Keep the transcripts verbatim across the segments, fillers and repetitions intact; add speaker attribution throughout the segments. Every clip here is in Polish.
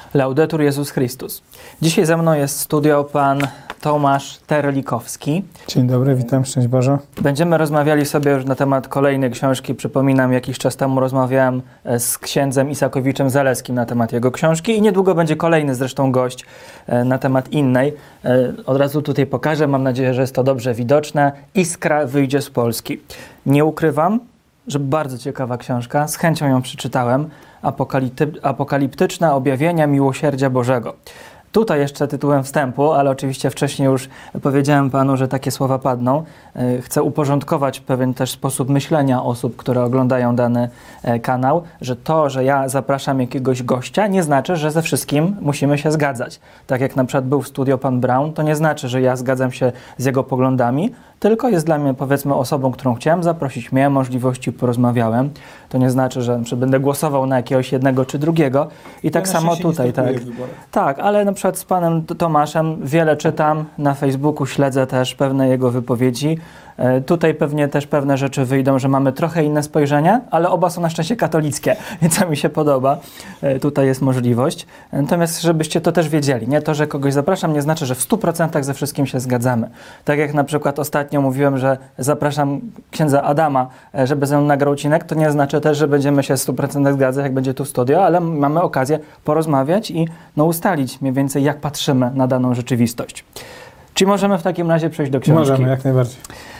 Speaker 1: Laudetur Jezus Chrystus. Dzisiaj ze mną jest w studio pan Tomasz Terlikowski.
Speaker 2: Dzień dobry, witam, szczęść Boże.
Speaker 1: Będziemy rozmawiali sobie już na temat kolejnej książki. Przypominam, jakiś czas temu rozmawiałem z księdzem Isakowiczem Zaleskim na temat jego książki i niedługo będzie kolejny zresztą gość na temat innej. Od razu tutaj pokażę, mam nadzieję, że jest to dobrze widoczne. Iskra wyjdzie z Polski. Nie ukrywam, że bardzo ciekawa książka, z chęcią ją przeczytałem. Apokalipty, apokaliptyczne objawienia miłosierdzia Bożego. Tutaj jeszcze tytułem wstępu, ale oczywiście wcześniej już powiedziałem panu, że takie słowa padną. Chcę uporządkować pewien też sposób myślenia osób, które oglądają dany kanał, że to, że ja zapraszam jakiegoś gościa, nie znaczy, że ze wszystkim musimy się zgadzać. Tak jak na przykład był w studio pan Braun, to nie znaczy, że ja zgadzam się z jego poglądami, tylko jest dla mnie, powiedzmy, osobą, którą chciałem zaprosić, miałem możliwości, porozmawiałem. To nie znaczy, że, że będę głosował na jakiegoś jednego czy drugiego. I tak
Speaker 2: ja
Speaker 1: samo tutaj, tak. Tak, ale na przykład z panem Tomaszem wiele czytam, na Facebooku śledzę też pewne jego wypowiedzi. E, tutaj pewnie też pewne rzeczy wyjdą, że mamy trochę inne spojrzenie, ale oba są na szczęście katolickie, więc to mi się podoba. E, tutaj jest możliwość. Natomiast żebyście to też wiedzieli, nie? To, że kogoś zapraszam, nie znaczy, że w stu procentach ze wszystkim się zgadzamy. Tak jak na przykład ostatnio mówiłem, że zapraszam księdza Adama, żeby ze mną nagrał odcinek, to nie znaczy też, że będziemy się w stu procentach zgadzać, jak będzie tu w studio, ale mamy okazję porozmawiać i no, ustalić mniej więcej, jak patrzymy na daną rzeczywistość. Czy możemy w takim razie przejść do książki?
Speaker 2: Możemy, jak najbardziej.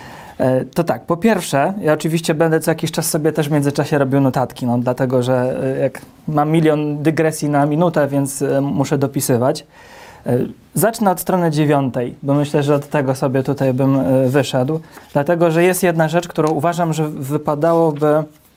Speaker 1: E, to tak, po pierwsze, ja oczywiście będę co jakiś czas sobie też w międzyczasie robił notatki, no, dlatego że e, jak mam milion dygresji na minutę, więc e, muszę dopisywać. E, zacznę od strony dziewiątej, bo myślę, że od tego sobie tutaj bym e, wyszedł, dlatego że jest jedna rzecz, którą uważam, że wypadałoby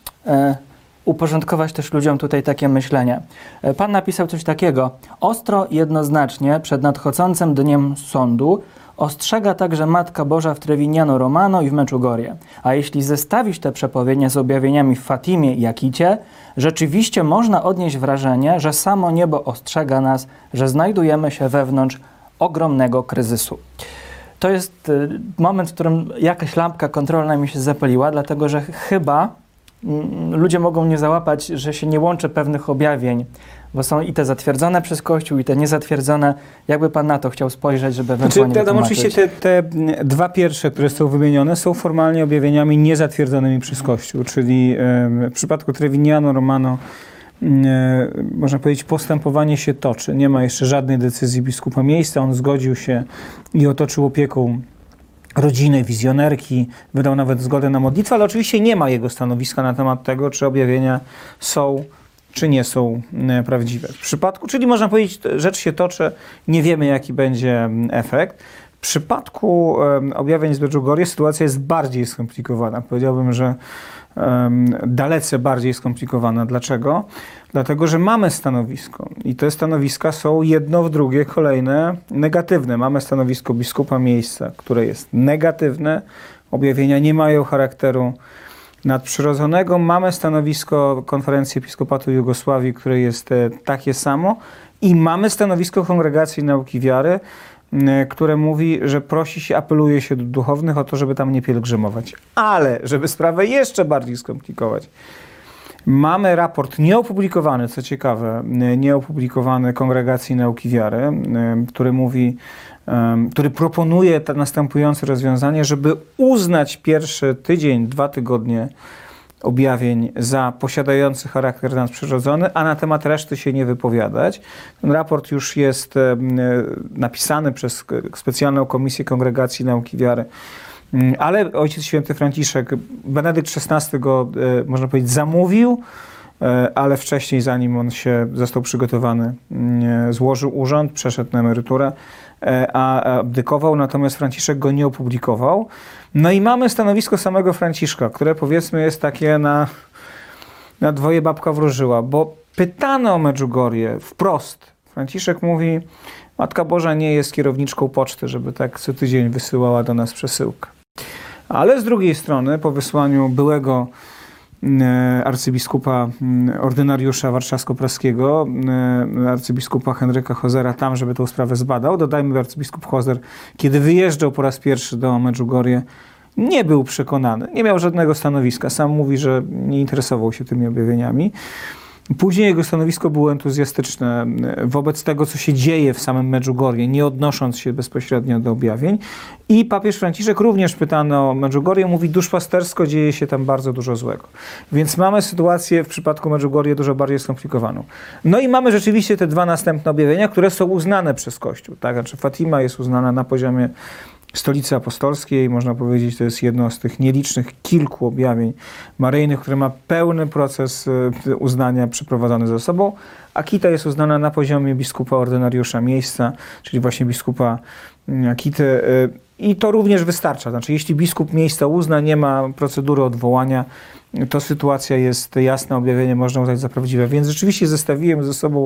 Speaker 1: e, uporządkować też ludziom tutaj takie myślenie. E, Pan napisał coś takiego: ostro i jednoznacznie przed nadchodzącym dniem sądu ostrzega także Matka Boża w Trevignano Romano i w Medjugorje. A jeśli zestawić te przepowiednie z objawieniami w Fatimie i Jakicie, rzeczywiście można odnieść wrażenie, że samo niebo ostrzega nas, że znajdujemy się wewnątrz ogromnego kryzysu. To jest y, moment, w którym jakaś lampka kontrolna mi się zapaliła, dlatego że chyba y, ludzie mogą nie załapać, że się nie łączy pewnych objawień, bo są i te zatwierdzone przez Kościół, i te niezatwierdzone. Jakby pan na to chciał spojrzeć, żeby ewentualnie
Speaker 2: znaczy, wytłumaczyć? Oczywiście te, te dwa pierwsze, które są wymienione, są formalnie objawieniami niezatwierdzonymi przez Kościół, czyli e, w przypadku Trevignano Romano e, można powiedzieć, postępowanie się toczy. Nie ma jeszcze żadnej decyzji biskupa miejsca. On zgodził się i otoczył opieką rodziny, wizjonerki, wydał nawet zgodę na modlitwę, ale oczywiście nie ma jego stanowiska na temat tego, czy objawienia są czy nie są prawdziwe. W przypadku, czyli można powiedzieć, rzecz się toczy, nie wiemy, jaki będzie efekt. W przypadku um, objawień z Medjugorje sytuacja jest bardziej skomplikowana. Powiedziałbym, że um, dalece bardziej skomplikowana. Dlaczego? Dlatego, że mamy stanowisko i te stanowiska są jedno w drugie kolejne negatywne. Mamy stanowisko biskupa miejsca, które jest negatywne. Objawienia nie mają charakteru nadprzyrodzonego. Mamy stanowisko Konferencji Episkopatu Jugosławii, które jest e, takie samo, i mamy stanowisko Kongregacji Nauki Wiary, e, które mówi, że prosi się, apeluje się do duchownych o to, żeby tam nie pielgrzymować. Ale, żeby sprawę jeszcze bardziej skomplikować, mamy raport nieopublikowany, co ciekawe, nieopublikowany Kongregacji Nauki Wiary, e, który mówi, który proponuje to następujące rozwiązanie, żeby uznać pierwszy tydzień, dwa tygodnie objawień za posiadający charakter nadprzyrodzony, a na temat reszty się nie wypowiadać. Ten raport już jest napisany przez specjalną komisję Kongregacji Nauki Wiary, ale Ojciec Święty Franciszek, Benedykt szesnasty go, można powiedzieć, zamówił, ale wcześniej, zanim on się został przygotowany, złożył urząd, przeszedł na emeryturę, a abdykował, natomiast Franciszek go nie opublikował. No i mamy stanowisko samego Franciszka, które, powiedzmy, jest takie na, na dwoje babka wróżyła, bo pytano o Medjugorje wprost. Franciszek mówi: Matka Boża nie jest kierowniczką poczty, żeby tak co tydzień wysyłała do nas przesyłkę. Ale z drugiej strony, po wysłaniu byłego arcybiskupa, ordynariusza warszawsko-praskiego, arcybiskupa Henryka Hozera tam, żeby tę sprawę zbadał. Dodajmy, arcybiskup Hozer, kiedy wyjeżdżał po raz pierwszy do Medjugorje, nie był przekonany, nie miał żadnego stanowiska. Sam mówi, że nie interesował się tymi objawieniami. Później jego stanowisko było entuzjastyczne wobec tego, co się dzieje w samym Medjugorje, nie odnosząc się bezpośrednio do objawień. I papież Franciszek również pytany o Medjugorje, mówi, duszpastersko dzieje się tam bardzo dużo złego. Więc mamy sytuację w przypadku Medjugorje dużo bardziej skomplikowaną. No i mamy rzeczywiście te dwa następne objawienia, które są uznane przez Kościół. Tak? Znaczy Fatima jest uznana na poziomie Stolicy Apostolskiej, można powiedzieć, to jest jedno z tych nielicznych kilku objawień maryjnych, które ma pełny proces uznania przeprowadzony ze sobą. Akita jest uznana na poziomie biskupa ordynariusza miejsca, czyli właśnie biskupa Akity, i to również wystarcza. Znaczy, jeśli biskup miejsca uzna, nie ma procedury odwołania, to sytuacja jest jasna, objawienie można uznać za prawdziwe. Więc rzeczywiście zestawiłem ze sobą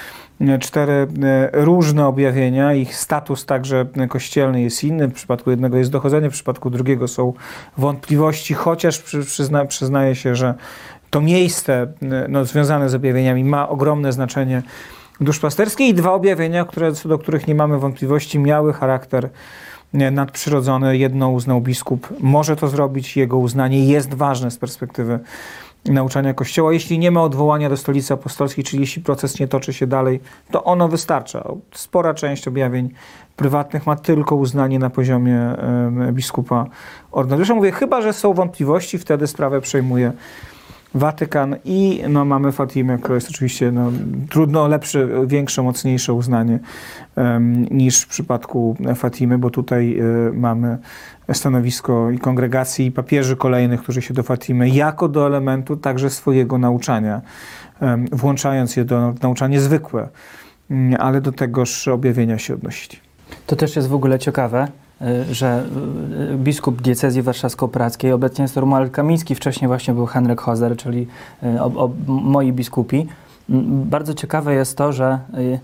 Speaker 2: cztery różne objawienia, ich status także kościelny jest inny, w przypadku jednego jest dochodzenie, w przypadku drugiego są wątpliwości, chociaż przyzna, przyznaje się, że to miejsce no, związane z objawieniami ma ogromne znaczenie duszpasterskie i dwa objawienia, które, co do których nie mamy wątpliwości, miały charakter nadprzyrodzony. Jedno uznał biskup, może to zrobić, jego uznanie jest ważne z perspektywy nauczania Kościoła. Jeśli nie ma odwołania do Stolicy Apostolskiej, czyli jeśli proces nie toczy się dalej, to ono wystarcza. Spora część objawień prywatnych ma tylko uznanie na poziomie e, biskupa ordynariusza. Mówię, chyba że są wątpliwości, wtedy sprawę przejmuje Watykan i no, mamy Fatimę, która jest oczywiście no, trudno lepsze, większe, mocniejsze uznanie um, niż w przypadku Fatimy, bo tutaj y, mamy stanowisko i kongregacji i papieży kolejnych, którzy się do Fatimy jako do elementu także swojego nauczania, um, włączając je do nauczania zwykłe, um, ale do tegoż objawienia się odnosili.
Speaker 1: To też jest w ogóle ciekawe, że biskup diecezji warszawsko-prackiej, obecnie jest Romuald Kamiński, wcześniej właśnie był Henryk Hozer, czyli o, o, moi biskupi. Bardzo ciekawe jest to, że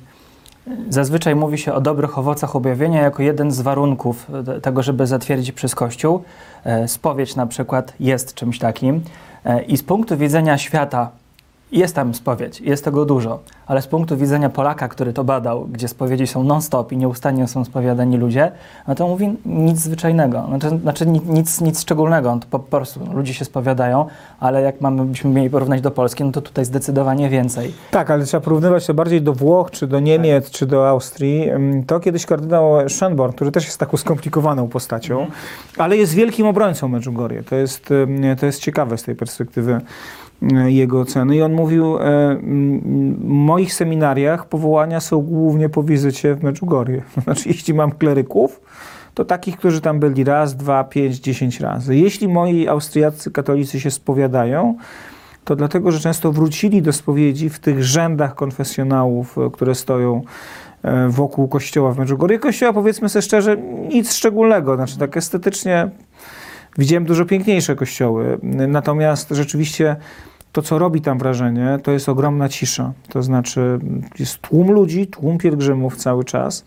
Speaker 1: zazwyczaj mówi się o dobrych owocach objawienia jako jeden z warunków tego, żeby zatwierdzić przez Kościół. Spowiedź na przykład jest czymś takim i z punktu widzenia świata jest tam spowiedź, jest tego dużo, ale z punktu widzenia Polaka, który to badał, gdzie spowiedzi są non-stop i nieustannie są spowiadani ludzie, no to mówi nic zwyczajnego, znaczy, znaczy nic, nic szczególnego, to po prostu ludzie się spowiadają, ale jak mamy, byśmy mieli porównać do Polski, no to tutaj zdecydowanie więcej.
Speaker 2: Tak, ale trzeba porównywać to bardziej do Włoch, czy do Niemiec, tak. czy do Austrii. To kiedyś kardynał Schönborn, który też jest taką skomplikowaną postacią, mm. ale jest wielkim obrońcą Medjugorje. To jest, to jest ciekawe z tej perspektywy jego oceny. I on mówił, e, w moich seminariach powołania są głównie po wizycie w Medjugorje. Znaczy, jeśli mam kleryków, to takich, którzy tam byli raz, dwa, pięć, dziesięć razy. Jeśli moi austriaccy katolicy się spowiadają, to dlatego, że często wrócili do spowiedzi w tych rzędach konfesjonałów, które stoją wokół kościoła w Medjugorje. Kościoła, powiedzmy sobie szczerze, nic szczególnego. Znaczy, tak estetycznie widziałem dużo piękniejsze kościoły. Natomiast rzeczywiście to, co robi tam wrażenie, to jest ogromna cisza. To znaczy jest tłum ludzi, tłum pielgrzymów cały czas,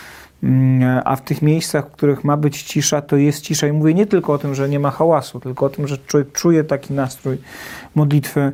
Speaker 2: a w tych miejscach, w których ma być cisza, to jest cisza. I mówię nie tylko o tym, że nie ma hałasu, tylko o tym, że człowiek czuje taki nastrój modlitwy.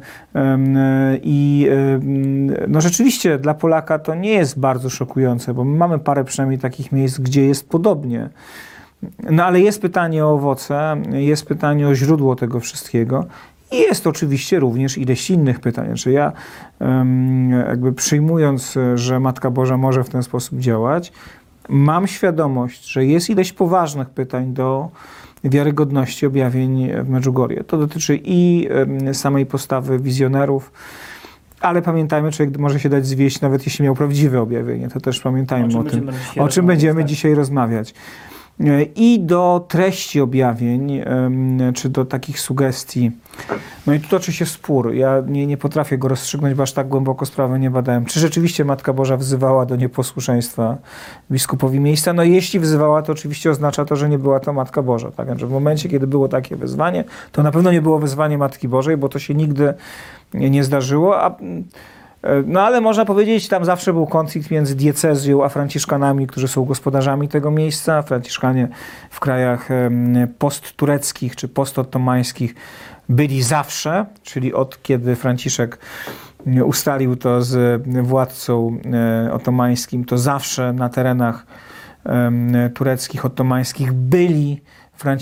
Speaker 2: I no rzeczywiście dla Polaka to nie jest bardzo szokujące, bo my mamy parę przynajmniej takich miejsc, gdzie jest podobnie. No ale jest pytanie o owoce, jest pytanie o źródło tego wszystkiego i jest oczywiście również ileś innych pytań. Znaczy ja jakby przyjmując, że Matka Boża może w ten sposób działać, mam świadomość, że jest ileś poważnych pytań do wiarygodności objawień w Medjugorje. To dotyczy i samej postawy wizjonerów, ale pamiętajmy, człowiek może się dać zwieść, nawet jeśli miał prawdziwe objawienie. To też pamiętajmy o, o tym, o czym będziemy dzisiaj rozmawiać. I do treści objawień, czy do takich sugestii. No i tu toczy się spór. Ja nie, nie potrafię go rozstrzygnąć, bo aż tak głęboko sprawy nie badałem. Czy rzeczywiście Matka Boża wzywała do nieposłuszeństwa biskupowi miejsca? No jeśli wzywała, to oczywiście oznacza to, że nie była to Matka Boża. Tak? Znaczy w momencie, kiedy było takie wezwanie, to na pewno nie było wezwanie Matki Bożej, bo to się nigdy nie, nie zdarzyło. A no ale można powiedzieć, tam zawsze był konflikt między diecezją a franciszkanami, którzy są gospodarzami tego miejsca. Franciszkanie w krajach posttureckich czy postottomańskich byli zawsze, czyli od kiedy Franciszek ustalił to z władcą otomańskim, to zawsze na terenach tureckich, ottomańskich byli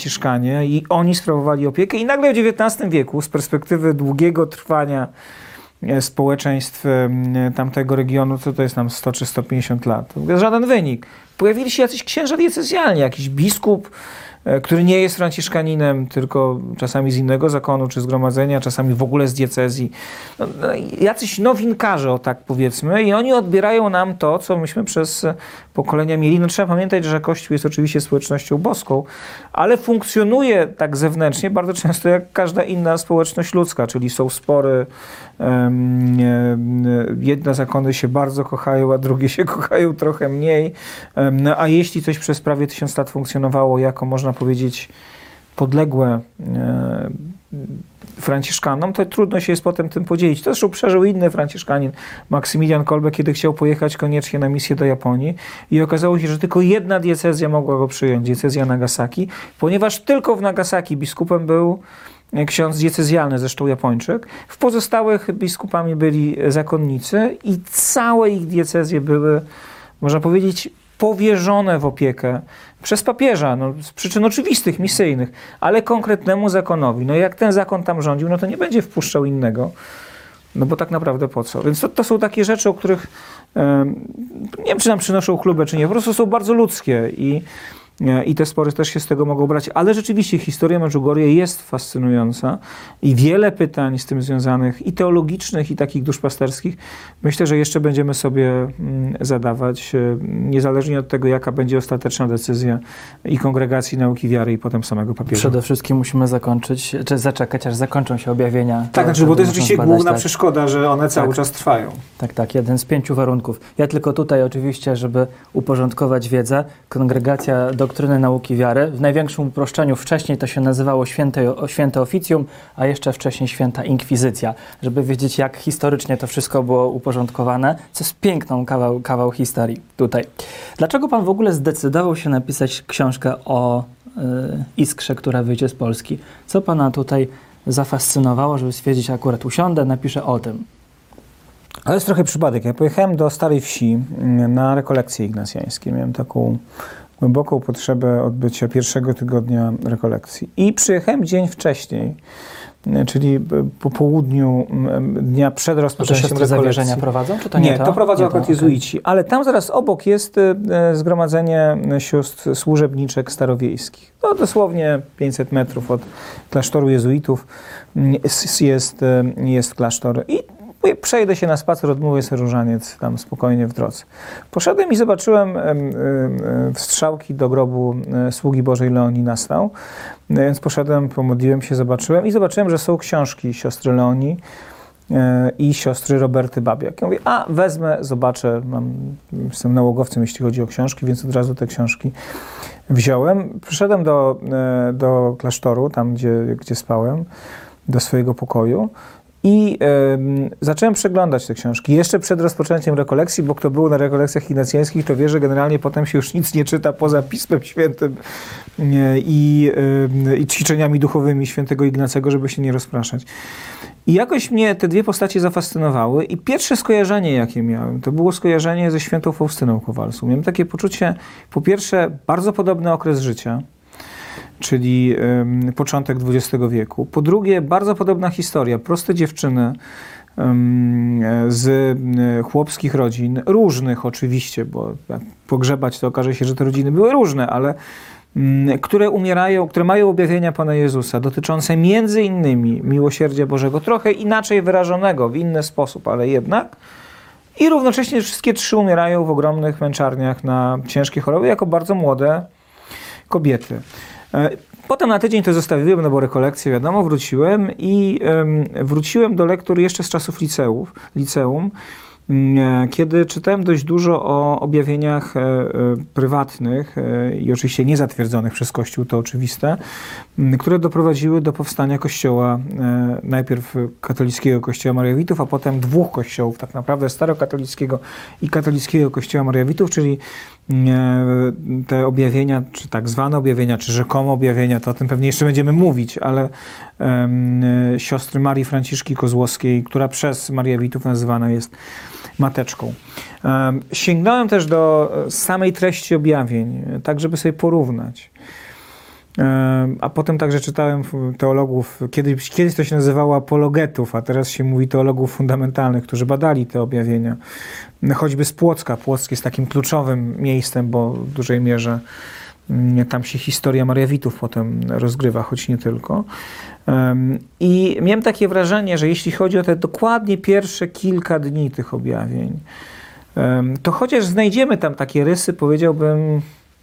Speaker 2: Franciszkanie i oni sprawowali opiekę. I nagle w dziewiętnastym wieku, z perspektywy długiego trwania społeczeństw tamtego regionu, co to jest nam sto czy sto pięćdziesiąt lat. To jest żaden wynik. Pojawili się jacyś księża diecezjalni, jakiś biskup, który nie jest franciszkaninem, tylko czasami z innego zakonu czy zgromadzenia, czasami w ogóle z diecezji. No, no, jacyś nowinkarze, o tak powiedzmy, i oni odbierają nam to, co myśmy przez pokolenia mieli. No, trzeba pamiętać, że Kościół jest oczywiście społecznością boską, ale funkcjonuje tak zewnętrznie bardzo często jak każda inna społeczność ludzka, czyli są spory, um, jedne zakony się bardzo kochają, a drugie się kochają trochę mniej, um, no, a jeśli coś przez prawie tysiąc lat funkcjonowało jako, można powiedzieć, podległe e, franciszkanom, to trudno się jest potem tym podzielić. To zresztą przeżył inny franciszkanin, Maksymilian Kolbe, kiedy chciał pojechać koniecznie na misję do Japonii i okazało się, że tylko jedna diecezja mogła go przyjąć, diecezja Nagasaki, ponieważ tylko w Nagasaki biskupem był ksiądz diecezjalny, zresztą Japończyk. W pozostałych biskupami byli zakonnicy i całe ich diecezje były, można powiedzieć, powierzone w opiekę przez papieża, no, z przyczyn oczywistych, misyjnych, ale konkretnemu zakonowi. No jak ten zakon tam rządził, no to nie będzie wpuszczał innego, no bo tak naprawdę po co? Więc to, to są takie rzeczy, o których e, nie wiem, czy nam przynoszą chlubę, czy nie, po prostu są bardzo ludzkie i I te spory też się z tego mogą brać. Ale rzeczywiście historia Medjugorje jest fascynująca i wiele pytań z tym związanych i teologicznych, i takich duszpasterskich myślę, że jeszcze będziemy sobie zadawać, niezależnie od tego, jaka będzie ostateczna decyzja i Kongregacji Nauki Wiary, i potem samego papieża.
Speaker 1: Przede wszystkim musimy zakończyć, czy zaczekać, aż zakończą się objawienia.
Speaker 2: Tak, znaczy, bo to jest oczywiście
Speaker 1: zbadać,
Speaker 2: główna
Speaker 1: tak.
Speaker 2: przeszkoda, że one cały
Speaker 1: tak.
Speaker 2: czas trwają.
Speaker 1: Tak, tak, jeden z pięciu warunków. Ja tylko tutaj oczywiście, żeby uporządkować wiedzę, Kongregacja Doktryny Nauki Wiary, w największym uproszczeniu wcześniej to się nazywało Święte, Święte Oficjum, a jeszcze wcześniej Święta Inkwizycja, żeby wiedzieć, jak historycznie to wszystko było uporządkowane, co jest piękną kawał, kawał historii tutaj. Dlaczego pan w ogóle zdecydował się napisać książkę o y, Iskrze, która wyjdzie z Polski? Co pana tutaj zafascynowało, żeby stwierdzić, akurat usiądę, napiszę o tym?
Speaker 2: Ale jest trochę przypadek. Ja pojechałem do Starej Wsi na rekolekcje ignacjańskie. Miałem taką głęboką potrzebę odbycia pierwszego tygodnia rekolekcji. I przyjechałem dzień wcześniej, czyli po południu dnia przed rozpoczęciem
Speaker 1: siostry
Speaker 2: rekolekcji.
Speaker 1: Zawierzenia prowadzą, czy to nie,
Speaker 2: nie
Speaker 1: to?
Speaker 2: to prowadzą
Speaker 1: nie
Speaker 2: akurat
Speaker 1: to,
Speaker 2: jezuici. Okay. Ale tam zaraz obok jest zgromadzenie sióstr służebniczek starowiejskich. No dosłownie pięćset metrów od klasztoru jezuitów jest, jest klasztor. I przejdę się na spacer, odmówię sobie różaniec tam spokojnie w drodze. Poszedłem i zobaczyłem wstrzałki do grobu sługi Bożej Leonii Nastał. Więc poszedłem, pomodliłem się, zobaczyłem i zobaczyłem, że są książki siostry Leonii i siostry Roberty Babiak. Ja mówię, a wezmę, zobaczę, mam, jestem nałogowcem, jeśli chodzi o książki, więc od razu te książki wziąłem. Przyszedłem do, do klasztoru, tam gdzie, gdzie spałem, do swojego pokoju. I y, zacząłem przeglądać te książki jeszcze przed rozpoczęciem rekolekcji, bo kto był na rekolekcjach ignacjańskich, to wie, że generalnie potem się już nic nie czyta poza Pismem Świętym y, i, y, i ćwiczeniami duchowymi świętego Ignacego, żeby się nie rozpraszać. I jakoś mnie te dwie postacie zafascynowały i pierwsze skojarzenie, jakie miałem, to było skojarzenie ze świętą Faustyną Kowalską. Miałem takie poczucie, po pierwsze, bardzo podobny okres życia, czyli um, początek dwudziestego wieku. Po drugie, bardzo podobna historia. Proste dziewczyny um, z chłopskich rodzin, różnych oczywiście, bo jak pogrzebać, to okaże się, że te rodziny były różne, ale um, które umierają, które mają objawienia Pana Jezusa, dotyczące między innymi miłosierdzia Bożego, trochę inaczej wyrażonego, w inny sposób, ale jednak. I równocześnie wszystkie trzy umierają w ogromnych męczarniach na ciężkie choroby, jako bardzo młode kobiety. Potem na tydzień to zostawiłem, no bo rekolekcje, wiadomo, wróciłem i um, wróciłem do lektur jeszcze z czasów liceów, liceum, kiedy czytałem dość dużo o objawieniach e, e, prywatnych e, i oczywiście niezatwierdzonych przez Kościół, to oczywiste, m, które doprowadziły do powstania kościoła, e, najpierw katolickiego kościoła Mariawitów, a potem dwóch kościołów, tak naprawdę starokatolickiego i katolickiego kościoła Mariawitów, czyli e, te objawienia, czy tak zwane objawienia, czy rzekomo objawienia, to o tym pewnie jeszcze będziemy mówić, ale e, siostry Marii Franciszki Kozłowskiej, która przez Mariawitów nazywana jest mateczką. Sięgnąłem też do samej treści objawień, tak żeby sobie porównać. A potem także czytałem teologów, kiedyś, kiedyś to się nazywało apologetów, a teraz się mówi teologów fundamentalnych, którzy badali te objawienia. Choćby z Płocka. Płock jest takim kluczowym miejscem, bo w dużej mierze tam się historia Mariawitów potem rozgrywa, choć nie tylko. I miałem takie wrażenie, że jeśli chodzi o te dokładnie pierwsze kilka dni tych objawień, to chociaż znajdziemy tam takie rysy, powiedziałbym,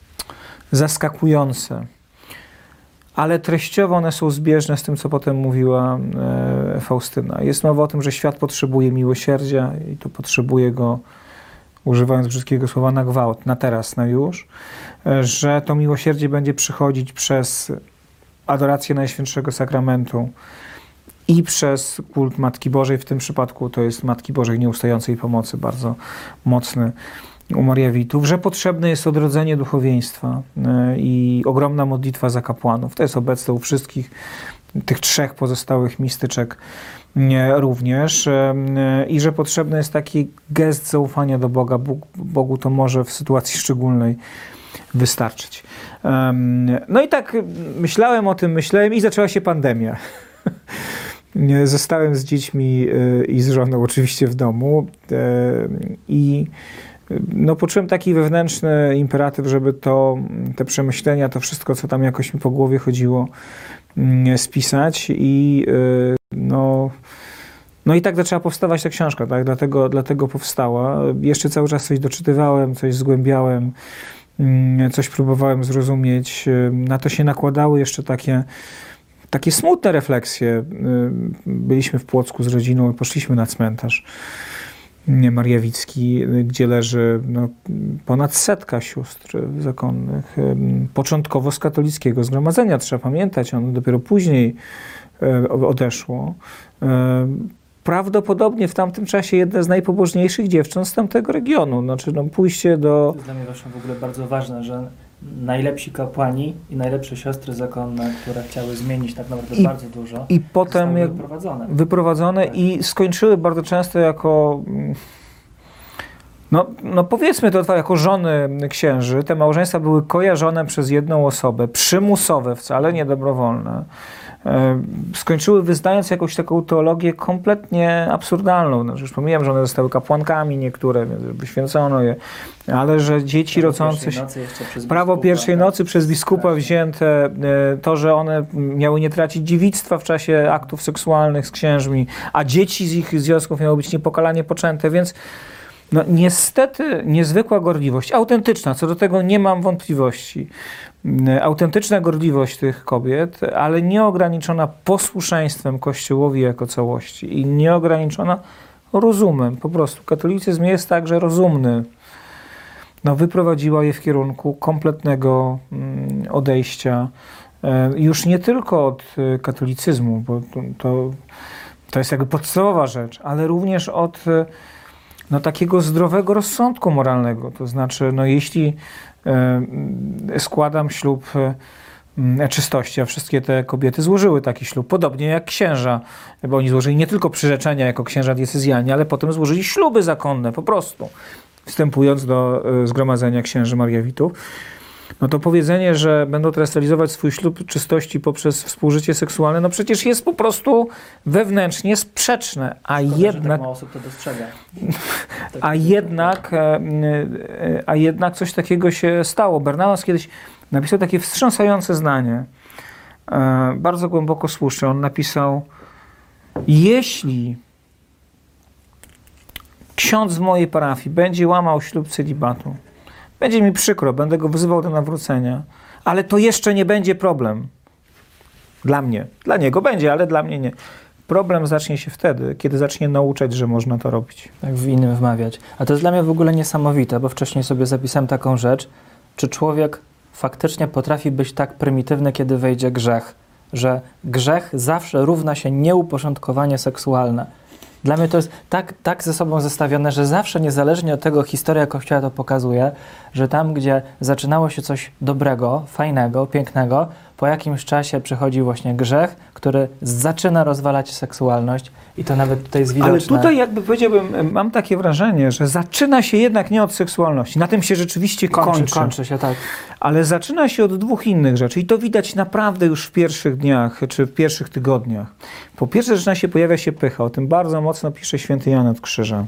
Speaker 2: zaskakujące, ale treściowo one są zbieżne z tym, co potem mówiła e, Faustyna. Jest mowa o tym, że świat potrzebuje miłosierdzia i to potrzebuje go, używając brzydkiego słowa, na gwałt, na teraz, na już, e, że to miłosierdzie będzie przychodzić przez adorację Najświętszego Sakramentu i przez kult Matki Bożej. W tym przypadku to jest Matki Bożej Nieustającej Pomocy, bardzo mocny u Mariawitów, że potrzebne jest odrodzenie duchowieństwa i ogromna modlitwa za kapłanów. To jest obecne u wszystkich tych trzech pozostałych mistyczek również. I że potrzebny jest taki gest zaufania do Boga. Bóg, Bogu to może w sytuacji szczególnej wystarczyć. No i tak myślałem o tym, myślałem i zaczęła się pandemia. Zostałem z dziećmi i z żoną oczywiście w domu i no, poczułem taki wewnętrzny imperatyw, żeby to, te przemyślenia, to wszystko, co tam jakoś mi po głowie chodziło, spisać i no, no i tak zaczęła powstawać ta książka, tak? Dlatego, dlatego powstała. Jeszcze cały czas coś doczytywałem, coś zgłębiałem, coś próbowałem zrozumieć. Na to się nakładały jeszcze takie Takie smutne refleksje. Byliśmy w Płocku z rodziną i poszliśmy na cmentarz mariawicki, gdzie leży no, ponad setka sióstr zakonnych. Początkowo z katolickiego zgromadzenia, trzeba pamiętać, ono dopiero później odeszło. Prawdopodobnie w tamtym czasie jedne z najpobożniejszych dziewcząt z tamtego regionu. Znaczy, no, pójście do...
Speaker 1: To jest dla mnie właśnie w ogóle bardzo ważne, że najlepsi kapłani i najlepsze siostry zakonne, które chciały zmienić tak naprawdę
Speaker 2: I,
Speaker 1: bardzo dużo,
Speaker 2: i potem jak
Speaker 1: wyprowadzone.
Speaker 2: wyprowadzone tak. I skończyły bardzo często jako, no, no powiedzmy to jako żony księży. Te małżeństwa były kojarzone przez jedną osobę, przymusowe, wcale nie dobrowolne. Skończyły wyznając jakąś taką teologię kompletnie absurdalną. No, już pomijam, że one zostały kapłankami niektóre, więc wyświęcono je, ale że dzieci prawo rodzące się... Prawo biskupa, pierwszej nocy tak, przez biskupa wzięte, to, że one miały nie tracić dziewictwa w czasie aktów seksualnych z księżmi, a dzieci z ich związków miały być niepokalanie poczęte, więc no, niestety niezwykła gorliwość, autentyczna, co do tego nie mam wątpliwości. Autentyczna gorliwość tych kobiet, ale nieograniczona posłuszeństwem Kościołowi jako całości i nieograniczona rozumem. Po prostu katolicyzm jest także rozumny. No, wyprowadziła je w kierunku kompletnego odejścia już nie tylko od katolicyzmu, bo to, to, to jest jakby podstawowa rzecz, ale również od no, takiego zdrowego rozsądku moralnego. To znaczy, no, jeśli e, składam ślub e, czystości, a wszystkie te kobiety złożyły taki ślub, podobnie jak księża, bo oni złożyli nie tylko przyrzeczenia jako księża diecezjalni, ale potem złożyli śluby zakonne, po prostu, wstępując do e, zgromadzenia księży Mariawitów. No to powiedzenie, że będą teraz realizować swój ślub czystości poprzez współżycie seksualne, no przecież jest po prostu wewnętrznie sprzeczne, a Szkoda, jednak...
Speaker 1: że tak mało osób to dostrzega.
Speaker 2: a, jednak, a jednak coś takiego się stało. Bernanos kiedyś napisał takie wstrząsające zdanie, bardzo głęboko słuszne. On napisał: jeśli ksiądz z mojej parafii będzie łamał ślub celibatu, będzie mi przykro, będę go wzywał do nawrócenia, ale to jeszcze nie będzie problem. Dla mnie. Dla niego będzie, ale dla mnie nie. Problem zacznie się wtedy, kiedy zacznie nauczać, że można to robić.
Speaker 1: Tak, w innym wmawiać. A to jest dla mnie w ogóle niesamowite, bo wcześniej sobie zapisałem taką rzecz, czy człowiek faktycznie potrafi być tak prymitywny, kiedy wejdzie grzech, że grzech zawsze równa się nieuporządkowanie seksualne. Dla mnie to jest tak, tak ze sobą zestawione, że zawsze niezależnie od tego historia Kościoła to pokazuje, że tam, gdzie zaczynało się coś dobrego, fajnego, pięknego, po jakimś czasie przychodzi właśnie grzech, który zaczyna rozwalać seksualność i to nawet tutaj jest widoczne.
Speaker 2: Ale tutaj jakby powiedziałbym, mam takie wrażenie, że zaczyna się jednak nie od seksualności. Na tym się rzeczywiście kończy.
Speaker 1: Kończy, kończy się, tak.
Speaker 2: Ale zaczyna się od dwóch innych rzeczy i to widać naprawdę już w pierwszych dniach, czy w pierwszych tygodniach. Po pierwsze zaczyna się, pojawia się pycha. O tym bardzo mocno pisze święty Jan od Krzyża.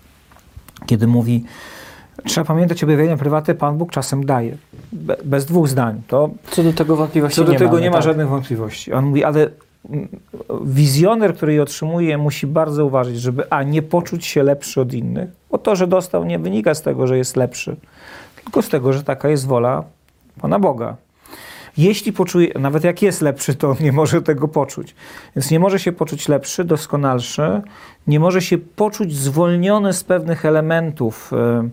Speaker 2: Kiedy mówi, trzeba pamiętać, objawienia prywatne Pan Bóg czasem daje. Be, bez dwóch zdań. To,
Speaker 1: co do tego wątpliwości
Speaker 2: co do
Speaker 1: nie
Speaker 2: tego
Speaker 1: mamy,
Speaker 2: nie ma
Speaker 1: tak.
Speaker 2: żadnych wątpliwości. On mówi, ale wizjoner, który je otrzymuje, musi bardzo uważać, żeby a, nie poczuć się lepszy od innych, bo to, że dostał, nie wynika z tego, że jest lepszy, tylko z tego, że taka jest wola Pana Boga. Jeśli poczuje, nawet jak jest lepszy, to on nie może tego poczuć. Więc nie może się poczuć lepszy, doskonalszy, nie może się poczuć zwolniony z pewnych elementów e,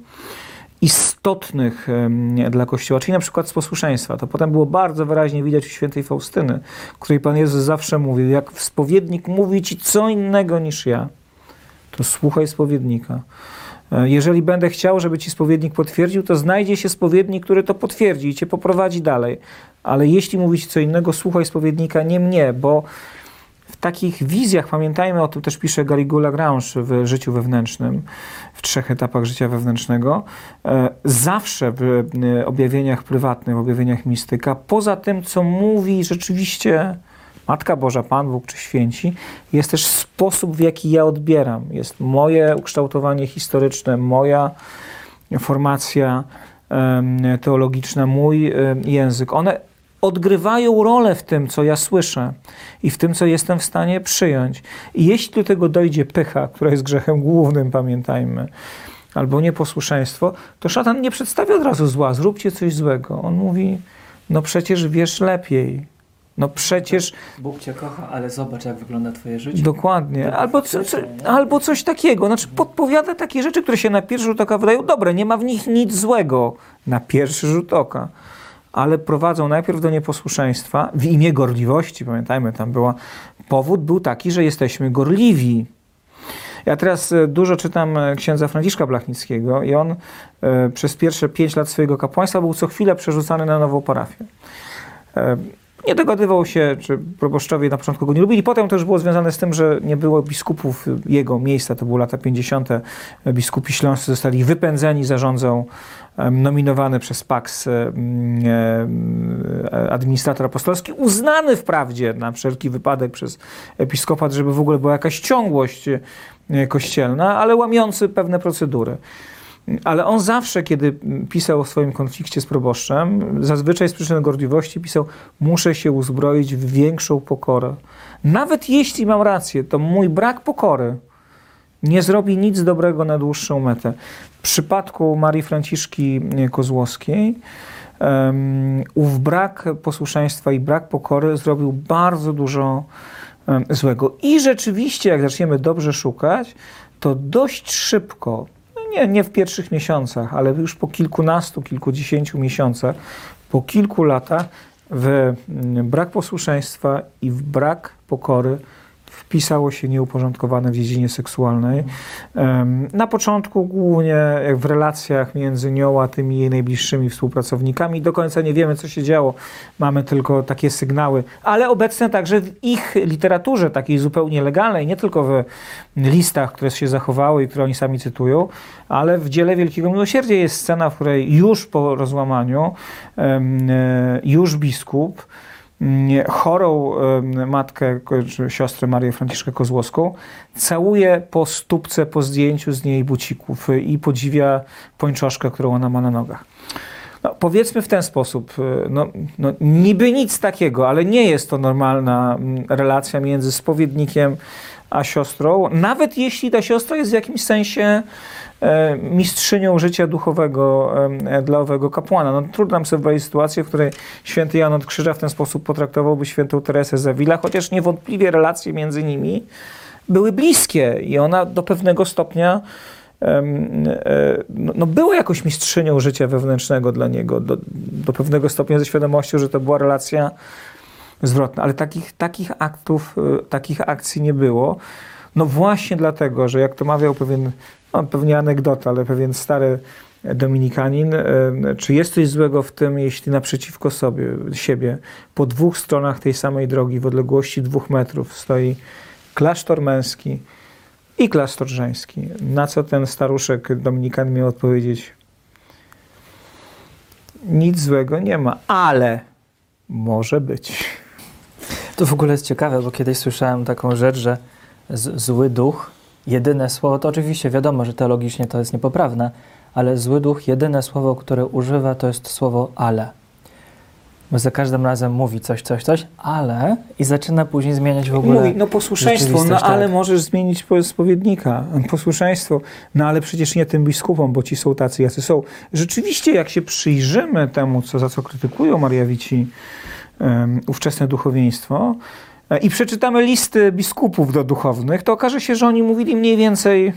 Speaker 2: istotnych e, dla Kościoła, czyli na przykład z posłuszeństwa. To potem było bardzo wyraźnie widać u świętej Faustyny, której Pan Jezus zawsze mówił, jak spowiednik mówi ci co innego niż ja, to słuchaj spowiednika. Jeżeli będę chciał, żeby ci spowiednik potwierdził, to znajdzie się spowiednik, który to potwierdzi i cię poprowadzi dalej. Ale jeśli mówi ci co innego, słuchaj spowiednika, nie mnie, bo w takich wizjach, pamiętajmy, o tym też pisze Garrigou-Lagrange w Życiu wewnętrznym, w trzech etapach życia wewnętrznego, zawsze w objawieniach prywatnych, w objawieniach mistyka, poza tym, co mówi rzeczywiście Matka Boża, Pan Bóg czy święci, jest też sposób, w jaki ja odbieram. Jest moje ukształtowanie historyczne, moja formacja teologiczna, mój język. One odgrywają rolę w tym, co ja słyszę i w tym, co jestem w stanie przyjąć. I jeśli do tego dojdzie pycha, która jest grzechem głównym, pamiętajmy, albo nieposłuszeństwo, to szatan nie przedstawia od razu zła, zróbcie coś złego. On mówi, no przecież wiesz lepiej. No przecież...
Speaker 1: Bóg cię kocha, ale zobacz, jak wygląda twoje życie.
Speaker 2: Dokładnie. Albo, co, co, albo coś takiego. Znaczy podpowiada takie rzeczy, które się na pierwszy rzut oka wydają dobre. Nie ma w nich nic złego na pierwszy rzut oka. Ale prowadzą najpierw do nieposłuszeństwa w imię gorliwości. Pamiętajmy, tam była... Powód był taki, że jesteśmy gorliwi. Ja teraz dużo czytam księdza Franciszka Blachnickiego i on y, przez pierwsze pięć lat swojego kapłaństwa był co chwilę przerzucany na nową parafię. Y, Nie dogadywał się, czy proboszczowie na początku go nie lubili. Potem to już było związane z tym, że nie było biskupów jego miejsca. To były lata pięćdziesiąte. Biskupi śląscy zostali wypędzeni za rządzą, nominowany przez Pax administrator apostolski, uznany wprawdzie na wszelki wypadek przez episkopat, żeby w ogóle była jakaś ciągłość kościelna, ale łamiący pewne procedury. Ale on zawsze, kiedy pisał o swoim konflikcie z proboszczem, zazwyczaj z przyczyny gorliwości pisał, muszę się uzbroić w większą pokorę. Nawet jeśli mam rację, to mój brak pokory nie zrobi nic dobrego na dłuższą metę. W przypadku Marii Franciszki Kozłowskiej um, ów brak posłuszeństwa i brak pokory zrobił bardzo dużo um, złego. I rzeczywiście, jak zaczniemy dobrze szukać, to dość szybko, Nie, nie w pierwszych miesiącach, ale już po kilkunastu, kilkudziesięciu miesiącach, po kilku latach w brak posłuszeństwa i w brak pokory wpisało się nieuporządkowane w dziedzinie seksualnej. Na początku głównie jak w relacjach między nią a tymi jej najbliższymi współpracownikami. Do końca nie wiemy, co się działo. Mamy tylko takie sygnały, ale obecne także w ich literaturze, takiej zupełnie legalnej, nie tylko w listach, które się zachowały i które oni sami cytują, ale w dziele Wielkiego Miłosierdzia jest scena, w której już po rozłamaniu już biskup chorą matkę, czy siostrę Marię Franciszkę Kozłowską, całuje po stópce, po zdjęciu z niej bucików i podziwia pończoszkę, którą ona ma na nogach. No, powiedzmy w ten sposób, no, no, niby nic takiego, ale nie jest to normalna relacja między spowiednikiem a siostrą, nawet jeśli ta siostra jest w jakimś sensie e, mistrzynią życia duchowego e, dla owego kapłana. No, trudno nam sobie wyobrazić sytuację, w której święty Jan od Krzyża w ten sposób potraktowałby świętą Teresę z Avila, chociaż niewątpliwie relacje między nimi były bliskie i ona do pewnego stopnia e, e, no, no była jakąś mistrzynią życia wewnętrznego dla niego, do, do pewnego stopnia ze świadomością, że to była relacja zwrotna, ale takich, takich aktów, takich akcji nie było. No właśnie dlatego, że jak to mawiał pewien, no pewnie anegdota, ale pewien stary dominikanin, czy jest coś złego w tym, jeśli naprzeciwko sobie, siebie, po dwóch stronach tej samej drogi, w odległości dwóch metrów stoi klasztor męski i klasztor żeński. Na co ten staruszek dominikan miał odpowiedzieć? Nic złego nie ma, ale może być.
Speaker 1: To w ogóle jest ciekawe, bo kiedyś słyszałem taką rzecz, że z, zły duch, jedyne słowo, to oczywiście wiadomo, że teologicznie to jest niepoprawne, ale zły duch, jedyne słowo, które używa, to jest słowo ale. Bo za każdym razem mówi coś, coś, coś, ale i zaczyna później zmieniać w ogóle
Speaker 2: Mówi, no posłuszeństwo, no ale
Speaker 1: tak.
Speaker 2: możesz zmienić spowiednika. Posłuszeństwo, no ale przecież nie tym biskupom, bo ci są tacy, jacy są. Rzeczywiście, jak się przyjrzymy temu, co, za co krytykują Mariawici um, ówczesne duchowieństwo i przeczytamy listy biskupów do duchownych, to okaże się, że oni mówili mniej więcej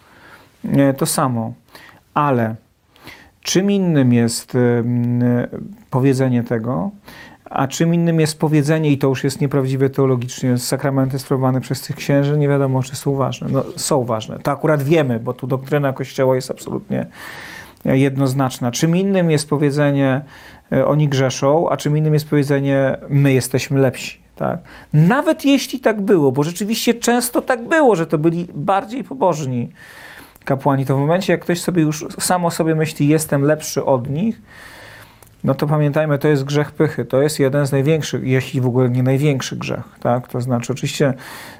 Speaker 2: nie, to samo. Ale czym innym jest y, powiedzenie tego, a czym innym jest powiedzenie, i to już jest nieprawdziwe teologicznie, sakramenty sprawowane przez tych księży, nie wiadomo, czy są ważne. No, są ważne. To akurat wiemy, bo tu doktryna Kościoła jest absolutnie jednoznaczna. Czym innym jest powiedzenie, y, oni grzeszą, a czym innym jest powiedzenie, my jesteśmy lepsi. Tak? Nawet jeśli tak było, bo rzeczywiście często tak było, że to byli bardziej pobożni kapłani, to w momencie, jak ktoś sobie już sam o sobie myśli, jestem lepszy od nich, no to pamiętajmy, to jest grzech pychy. To jest jeden z największych, jeśli w ogóle nie największy grzech. Tak? To znaczy, oczywiście,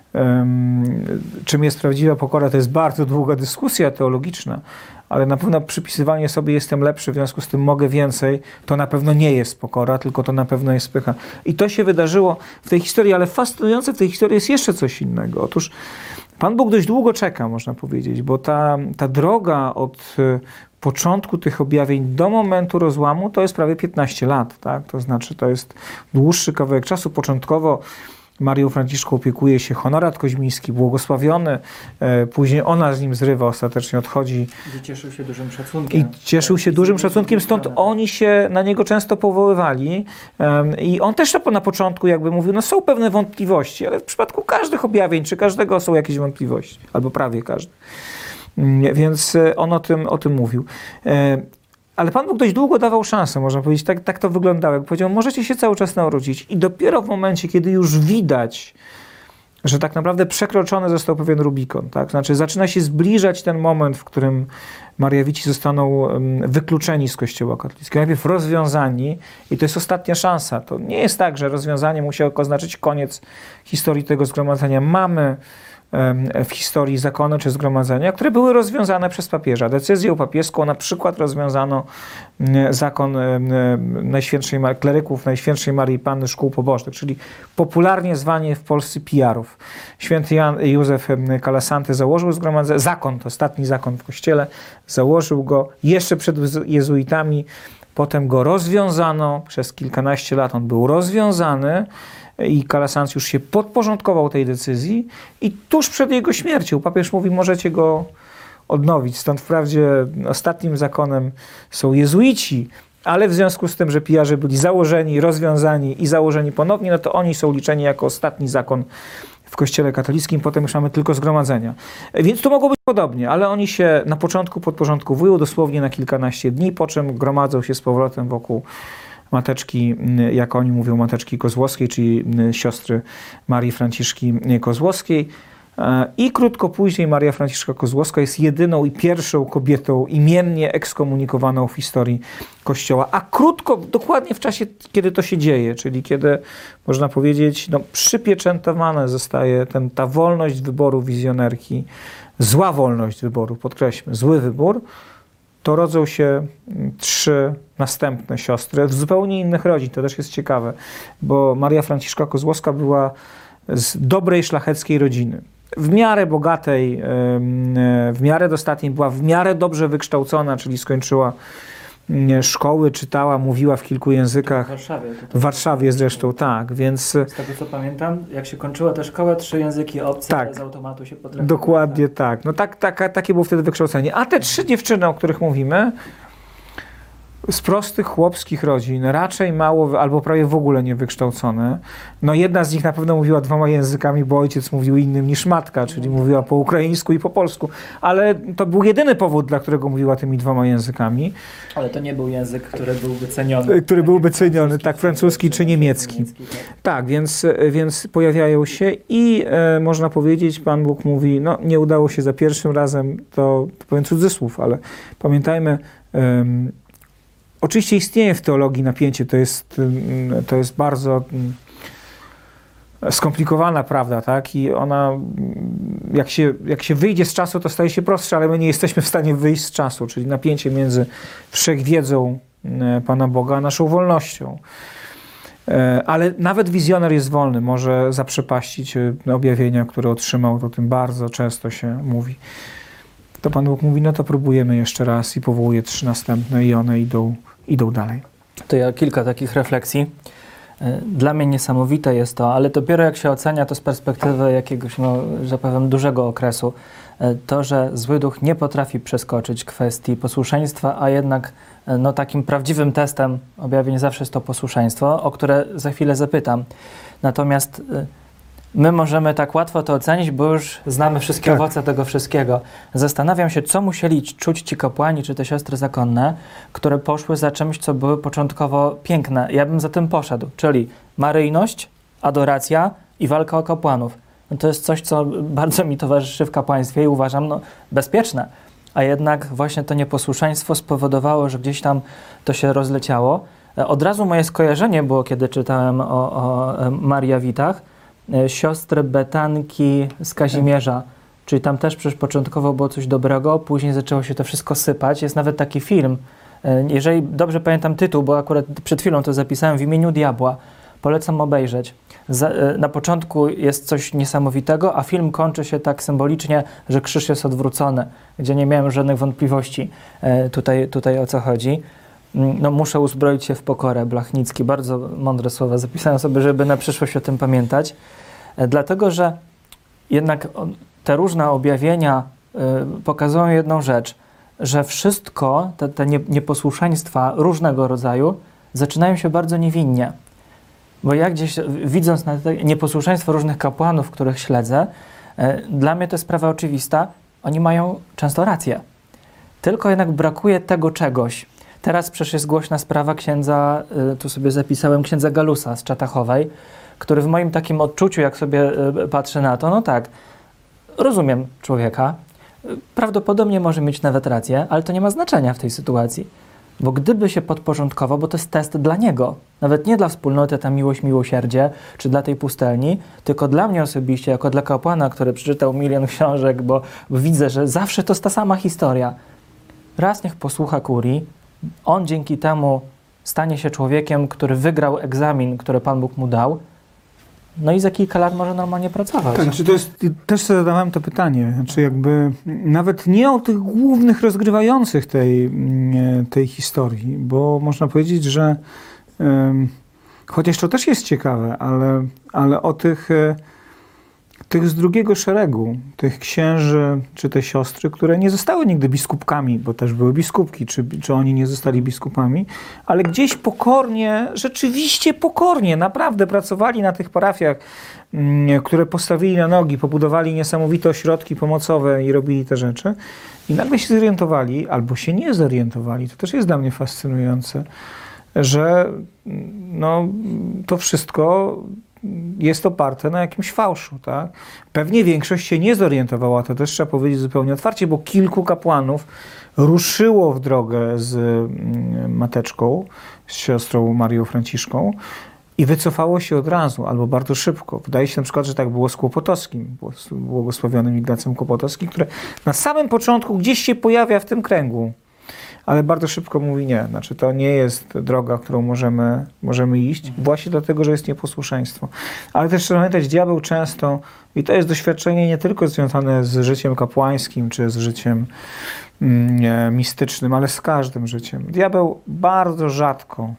Speaker 2: um, czym jest prawdziwa pokora, to jest bardzo długa dyskusja teologiczna, ale na pewno przypisywanie sobie jestem lepszy, w związku z tym mogę więcej, to na pewno nie jest pokora, tylko to na pewno jest pycha. I to się wydarzyło w tej historii, ale fascynujące w tej historii jest jeszcze coś innego. Otóż Pan Bóg dość długo czeka, można powiedzieć, bo ta, ta droga od początku tych objawień do momentu rozłamu to jest prawie piętnaście lat. Tak? To znaczy, to jest dłuższy kawałek czasu. Początkowo Marią Franciszką opiekuje się Honorat Koźmiński, błogosławiony. Później ona z nim zrywa, ostatecznie odchodzi.
Speaker 1: I cieszył się dużym szacunkiem.
Speaker 2: I cieszył się dużym szacunkiem, stąd oni się na niego często powoływali. I on też na początku jakby mówił, no są pewne wątpliwości, ale w przypadku każdych objawień, czy każdego są jakieś wątpliwości, albo prawie każdy. Więc on o tym, o tym mówił. Ale Pan Bóg dość długo dawał szansę, można powiedzieć, tak, tak to wyglądało. Jak powiedział, możecie się cały czas narodzić. I dopiero w momencie, kiedy już widać, że tak naprawdę przekroczony został pewien Rubikon, tak? Znaczy zaczyna się zbliżać ten moment, w którym Mariawici zostaną wykluczeni z Kościoła katolickiego. Najpierw rozwiązani i to jest ostatnia szansa. To nie jest tak, że rozwiązanie musiało oznaczyć koniec historii tego zgromadzenia. Mamy w historii zakony czy zgromadzenia, które były rozwiązane przez papieża. Decyzją papieską na przykład rozwiązano zakon Najświętszej Marii, kleryków Najświętszej Marii Panny Szkół Pobożnych, czyli popularnie zwanie w Polsce pijarów. Święty Jan Józef Kalasanty założył zgromadzenie, zakon, to ostatni zakon w Kościele, założył go jeszcze przed jezuitami, potem go rozwiązano, przez kilkanaście lat on był rozwiązany, i Kalasanty już się podporządkował tej decyzji i tuż przed jego śmiercią papież mówi, możecie go odnowić. Stąd wprawdzie ostatnim zakonem są jezuici, ale w związku z tym, że pijarze byli założeni, rozwiązani i założeni ponownie, no to oni są liczeni jako ostatni zakon w Kościele katolickim, potem już mamy tylko zgromadzenia. Więc to mogło być podobnie, ale oni się na początku podporządkowują dosłownie na kilkanaście dni, po czym gromadzą się z powrotem wokół mateczki, jak oni mówią, mateczki Kozłowskiej, czyli siostry Marii Franciszki Kozłowskiej. I krótko później Maria Franciszka Kozłowska jest jedyną i pierwszą kobietą imiennie ekskomunikowaną w historii Kościoła. A krótko, dokładnie w czasie, kiedy to się dzieje, czyli kiedy, można powiedzieć, no, przypieczętowana zostaje ten, ta wolność wyboru wizjonerki, zła wolność wyboru, podkreślmy, zły wybór, to rodzą się trzy następne siostry w zupełnie innych rodzin. To też jest ciekawe, bo Maria Franciszka Kozłowska była z dobrej, szlacheckiej rodziny. W miarę bogatej, w miarę dostatniej, była w miarę dobrze wykształcona, czyli skończyła szkoły, czytała, mówiła w kilku językach.
Speaker 1: W Warszawie.
Speaker 2: W Warszawie zresztą, tak, więc...
Speaker 1: Z tego co pamiętam, jak się kończyła ta szkoła, trzy języki obce
Speaker 2: tak,
Speaker 1: z automatu się potrafiły.
Speaker 2: Dokładnie tak. tak. No tak, tak, takie było wtedy wykształcenie. A te trzy dziewczyny, o których mówimy, z prostych chłopskich rodzin, raczej mało albo prawie w ogóle niewykształcone. No jedna z nich na pewno mówiła dwoma językami, bo ojciec mówił innym niż matka, czyli mówiła po ukraińsku i po polsku, ale to był jedyny powód, dla którego mówiła tymi dwoma językami.
Speaker 1: Ale to nie był język, który byłby ceniony.
Speaker 2: Który byłby ceniony, tak, francuski czy niemiecki.
Speaker 1: niemiecki tak.
Speaker 2: Tak, więc, więc pojawiają się i e, można powiedzieć, Pan Bóg mówi, no nie udało się za pierwszym razem, to, to powiem cudzysłów, ale pamiętajmy, um, oczywiście istnieje w teologii napięcie, to jest, to jest bardzo skomplikowana prawda, tak? I ona, jak się, jak się wyjdzie z czasu, to staje się prostsza, ale my nie jesteśmy w stanie wyjść z czasu, czyli napięcie między wszechwiedzą Pana Boga a naszą wolnością. Ale nawet wizjoner jest wolny, może zaprzepaścić objawienia, które otrzymał, to tym bardzo często się mówi. To Pan Bóg mówi, no to próbujemy jeszcze raz i powołuje trzy następne i one idą, idą dalej.
Speaker 1: To ja kilka takich refleksji. Dla mnie niesamowite jest to, ale dopiero jak się ocenia to z perspektywy jakiegoś, no, że powiem, dużego okresu, to, że zły duch nie potrafi przeskoczyć kwestii posłuszeństwa, a jednak no, takim prawdziwym testem objawień zawsze jest to posłuszeństwo, o które za chwilę zapytam. Natomiast my możemy tak łatwo to ocenić, bo już znamy wszystkie
Speaker 2: tak.
Speaker 1: owoce tego wszystkiego. Zastanawiam się, co musieli czuć ci kapłani, czy te siostry zakonne, które poszły za czymś, co było początkowo piękne. Ja bym za tym poszedł, czyli maryjność, adoracja i walka o kapłanów. No to jest coś, co bardzo mi towarzyszy w kapłaństwie i uważam no, bezpieczne. A jednak właśnie to nieposłuszeństwo spowodowało, że gdzieś tam to się rozleciało. Od razu moje skojarzenie było, kiedy czytałem o, o Mariawitach, siostry Betanki z Kazimierza, czyli tam też przecież początkowo było coś dobrego, później zaczęło się to wszystko sypać. Jest nawet taki film, jeżeli dobrze pamiętam tytuł, bo akurat przed chwilą to zapisałem, W imieniu diabła. Polecam obejrzeć. Na początku jest coś niesamowitego, a film kończy się tak symbolicznie, że krzyż jest odwrócony, gdzie nie miałem żadnych wątpliwości tutaj, tutaj o co chodzi. No, muszę uzbroić się w pokorę, Blachnicki. Bardzo mądre słowa zapisałem sobie, żeby na przyszłość o tym pamiętać. Dlatego, że jednak te różne objawienia pokazują jedną rzecz, że wszystko, te, te nieposłuszeństwa różnego rodzaju zaczynają się bardzo niewinnie. Bo ja gdzieś, widząc na te nieposłuszeństwo różnych kapłanów, których śledzę, dla mnie to jest sprawa oczywista, oni mają często rację. Tylko jednak brakuje tego czegoś. Teraz przecież jest głośna sprawa księdza, tu sobie zapisałem, księdza Galusa z Czatachowej, który w moim takim odczuciu, jak sobie patrzę na to, no tak, rozumiem człowieka, prawdopodobnie może mieć nawet rację, ale to nie ma znaczenia w tej sytuacji. Bo gdyby się podporządkował, bo to jest test dla niego, nawet nie dla wspólnoty, ta miłość, miłosierdzie, czy dla tej pustelni, tylko dla mnie osobiście, jako dla kapłana, który przeczytał milion książek, bo, bo widzę, że zawsze to jest ta sama historia. Raz niech posłucha kurii, on dzięki temu stanie się człowiekiem, który wygrał egzamin, który Pan Bóg mu dał, no i za kilka lat może normalnie pracować.
Speaker 2: Tak, znaczy to jest, też sobie zadawałem to pytanie, znaczy jakby nawet nie o tych głównych rozgrywających tej, tej historii, bo można powiedzieć, że um, chociaż to też jest ciekawe, ale, ale o tych, tych z drugiego szeregu, tych księży czy te siostry, które nie zostały nigdy biskupkami, bo też były biskupki, czy, czy oni nie zostali biskupami, ale gdzieś pokornie, rzeczywiście pokornie, naprawdę pracowali na tych parafiach, które postawili na nogi, pobudowali niesamowite ośrodki pomocowe i robili te rzeczy. I nagle się zorientowali, albo się nie zorientowali, to też jest dla mnie fascynujące, że no, to wszystko jest oparte na jakimś fałszu, tak? Pewnie większość się nie zorientowała, to też trzeba powiedzieć zupełnie otwarcie, bo kilku kapłanów ruszyło w drogę z mateczką, z siostrą Marią Franciszką i wycofało się od razu, albo bardzo szybko. Wydaje się na przykład, że tak było z Kłopotowskim, błogosławionym Ignacym Kłopotowskim, który na samym początku gdzieś się pojawia w tym kręgu, ale bardzo szybko mówi nie. Znaczy to nie jest droga, którą możemy, możemy iść, właśnie dlatego, że jest nieposłuszeństwo. Ale też trzeba pamiętać, diabeł często, i to jest doświadczenie nie tylko związane z życiem kapłańskim, czy z życiem mm, mistycznym, ale z każdym życiem. Diabeł bardzo rzadko,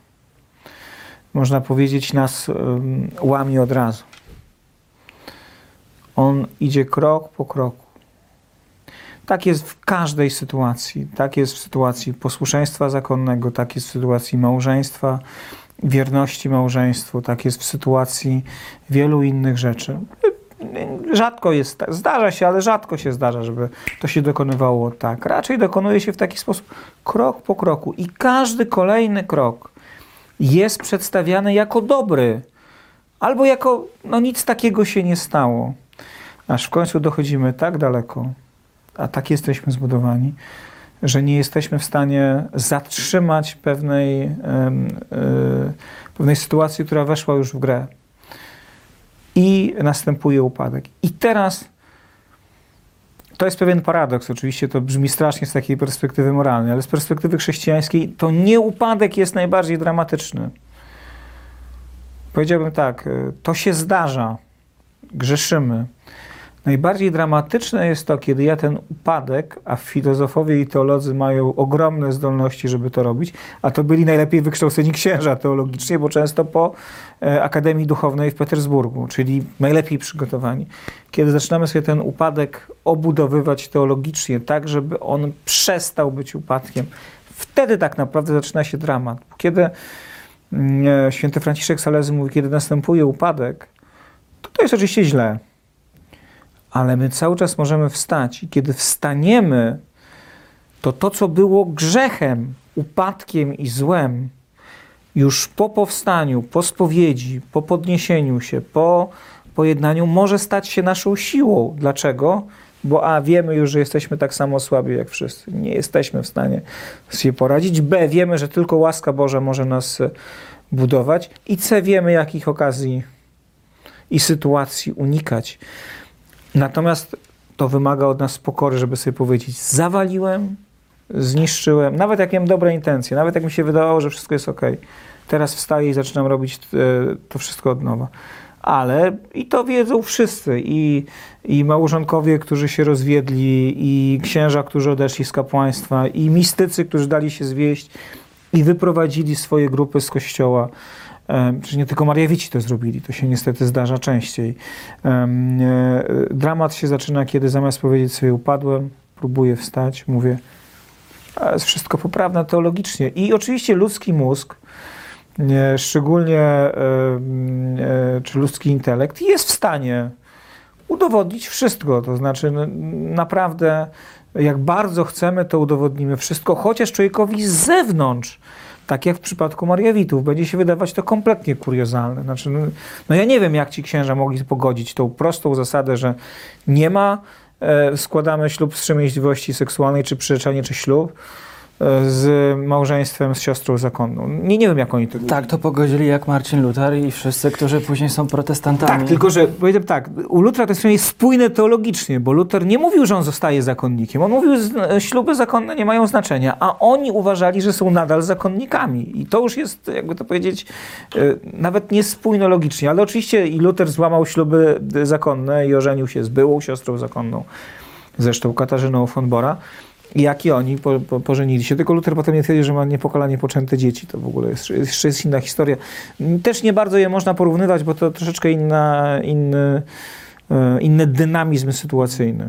Speaker 2: można powiedzieć, nas um, łamie od razu. On idzie krok po kroku. Tak jest w każdej sytuacji. Tak jest w sytuacji posłuszeństwa zakonnego, tak jest w sytuacji małżeństwa, wierności małżeństwu, tak jest w sytuacji wielu innych rzeczy. Rzadko jest, zdarza się, ale rzadko się zdarza, żeby to się dokonywało tak. Raczej dokonuje się w taki sposób, krok po kroku. I każdy kolejny krok jest przedstawiany jako dobry. Albo jako, no nic takiego się nie stało. Aż w końcu dochodzimy tak daleko, a tak jesteśmy zbudowani, że nie jesteśmy w stanie zatrzymać pewnej, yy, yy, pewnej sytuacji, która weszła już w grę. I następuje upadek. I teraz to jest pewien paradoks. Oczywiście to brzmi strasznie z takiej perspektywy moralnej, ale z perspektywy chrześcijańskiej to nie upadek jest najbardziej dramatyczny. Powiedziałbym tak, to się zdarza, grzeszymy. Najbardziej dramatyczne jest to, kiedy ja ten upadek, a filozofowie i teolodzy mają ogromne zdolności, żeby to robić, a to byli najlepiej wykształceni księża teologicznie, bo często po e, Akademii Duchownej w Petersburgu, czyli najlepiej przygotowani. Kiedy zaczynamy sobie ten upadek obudowywać teologicznie, tak, żeby on przestał być upadkiem, wtedy tak naprawdę zaczyna się dramat. Kiedy e, święty Franciszek Salezy mówi, kiedy następuje upadek, to to jest oczywiście źle. Ale my cały czas możemy wstać i kiedy wstaniemy, to to, co było grzechem, upadkiem i złem, już po powstaniu, po spowiedzi, po podniesieniu się, po pojednaniu, może stać się naszą siłą. Dlaczego? Bo a, wiemy już, że jesteśmy tak samo słabi jak wszyscy. Nie jesteśmy w stanie sobie poradzić. B, wiemy, że tylko łaska Boża może nas budować. I C, wiemy, jakich okazji i sytuacji unikać. Natomiast to wymaga od nas pokory, żeby sobie powiedzieć, zawaliłem, zniszczyłem, nawet jak miałem dobre intencje, nawet jak mi się wydawało, że wszystko jest okej. Teraz wstaję i zaczynam robić to wszystko od nowa. Ale i to wiedzą wszyscy, i, i małżonkowie, którzy się rozwiedli, i księża, którzy odeszli z kapłaństwa, i mistycy, którzy dali się zwieść i wyprowadzili swoje grupy z kościoła. Przecież nie tylko Mariawici to zrobili, to się niestety zdarza częściej. Dramat się zaczyna, kiedy zamiast powiedzieć sobie upadłem, próbuję wstać, mówię, a jest wszystko poprawne teologicznie. I oczywiście ludzki mózg, szczególnie czy ludzki intelekt, jest w stanie udowodnić wszystko. To znaczy naprawdę, jak bardzo chcemy, to udowodnimy wszystko, chociaż człowiekowi z zewnątrz, tak jak w przypadku Mariawitów, będzie się wydawać to kompletnie kuriozalne. Znaczy, no, no ja nie wiem, jak ci księża mogli pogodzić tą prostą zasadę, że nie ma, e, składamy ślub wstrzemięźliwości seksualnej, czy przyrzeczenie, czy ślub e, z małżeństwem z siostrą zakonną. Nie, nie wiem, jak oni to...
Speaker 1: Tak, to pogodzili jak Marcin Luther i wszyscy, którzy później są protestantami.
Speaker 2: Tak, tylko że, powiedzmy tak, u Lutra to jest przynajmniej spójne teologicznie, bo Luther nie mówił, że on zostaje zakonnikiem. On mówił, że śluby zakonne nie mają znaczenia, a oni uważali, że są nadal zakonnikami. I to już jest, jakby to powiedzieć, nawet nie spójne logicznie. Ale oczywiście i Luther złamał śluby zakonne i ożenił się z byłą siostrą zakonną, zresztą Katarzyną von Bora. Jak i oni po, po, pożenili się. Tylko Luther potem nie twierdzi, że ma niepokalanie poczęte dzieci. To w ogóle jest, jeszcze jest inna historia. Też nie bardzo je można porównywać, bo to troszeczkę inna, inny, inny dynamizm sytuacyjny.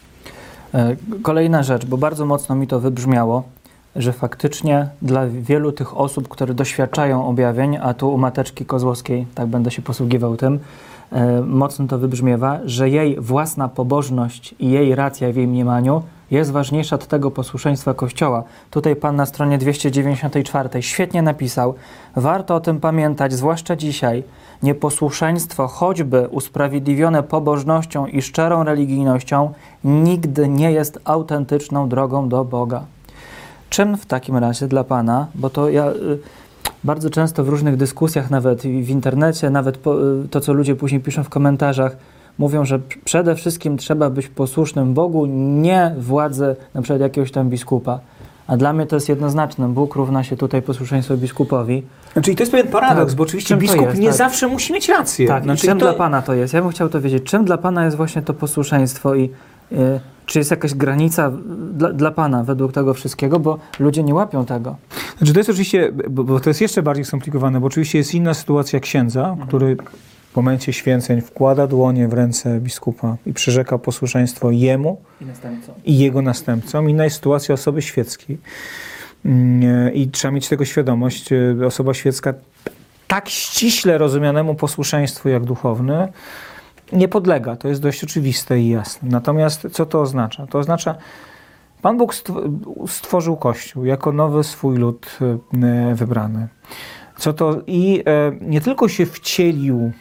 Speaker 1: Kolejna rzecz, bo bardzo mocno mi to wybrzmiało, że faktycznie dla wielu tych osób, które doświadczają objawień, a tu u Mateczki Kozłowskiej, tak będę się posługiwał tym, mocno to wybrzmiewa, że jej własna pobożność i jej racja w jej mniemaniu jest ważniejsza od tego posłuszeństwa Kościoła. Tutaj pan na stronie dwieście dziewięćdziesiątej czwartej świetnie napisał, warto o tym pamiętać, zwłaszcza dzisiaj, nieposłuszeństwo, choćby usprawiedliwione pobożnością i szczerą religijnością, nigdy nie jest autentyczną drogą do Boga. Czym w takim razie dla pana, bo to ja... Y, bardzo często w różnych dyskusjach, nawet w internecie, nawet po, to, co ludzie później piszą w komentarzach, mówią, że przede wszystkim trzeba być posłusznym Bogu, nie władzy na przykład jakiegoś tam biskupa. A dla mnie to jest jednoznaczne. Bóg równa się tutaj posłuszeństwo biskupowi.
Speaker 2: Znaczy, to jest pewien paradoks,
Speaker 1: tak,
Speaker 2: bo oczywiście biskup jest, nie tak. zawsze musi mieć rację.
Speaker 1: Tak,
Speaker 2: znaczy,
Speaker 1: czym
Speaker 2: to...
Speaker 1: dla pana to jest? Ja bym chciał to wiedzieć. Czym dla pana jest właśnie to posłuszeństwo i y, czy jest jakaś granica dla, dla pana według tego wszystkiego, bo ludzie nie łapią tego.
Speaker 2: Znaczy, to jest oczywiście, bo, bo to jest jeszcze bardziej skomplikowane, bo oczywiście jest inna sytuacja księdza, mhm. który w momencie święceń wkłada dłonie w ręce biskupa i przyrzeka posłuszeństwo jemu
Speaker 1: I następcą.
Speaker 2: i jego następcom. Inna jest sytuacja osoby świeckiej. I trzeba mieć tego świadomość. Osoba świecka tak ściśle rozumianemu posłuszeństwu jak duchowny nie podlega. To jest dość oczywiste i jasne. Natomiast co to oznacza? To oznacza, Pan Bóg stworzył Kościół jako nowy swój lud wybrany. Co to, i nie tylko się wcielił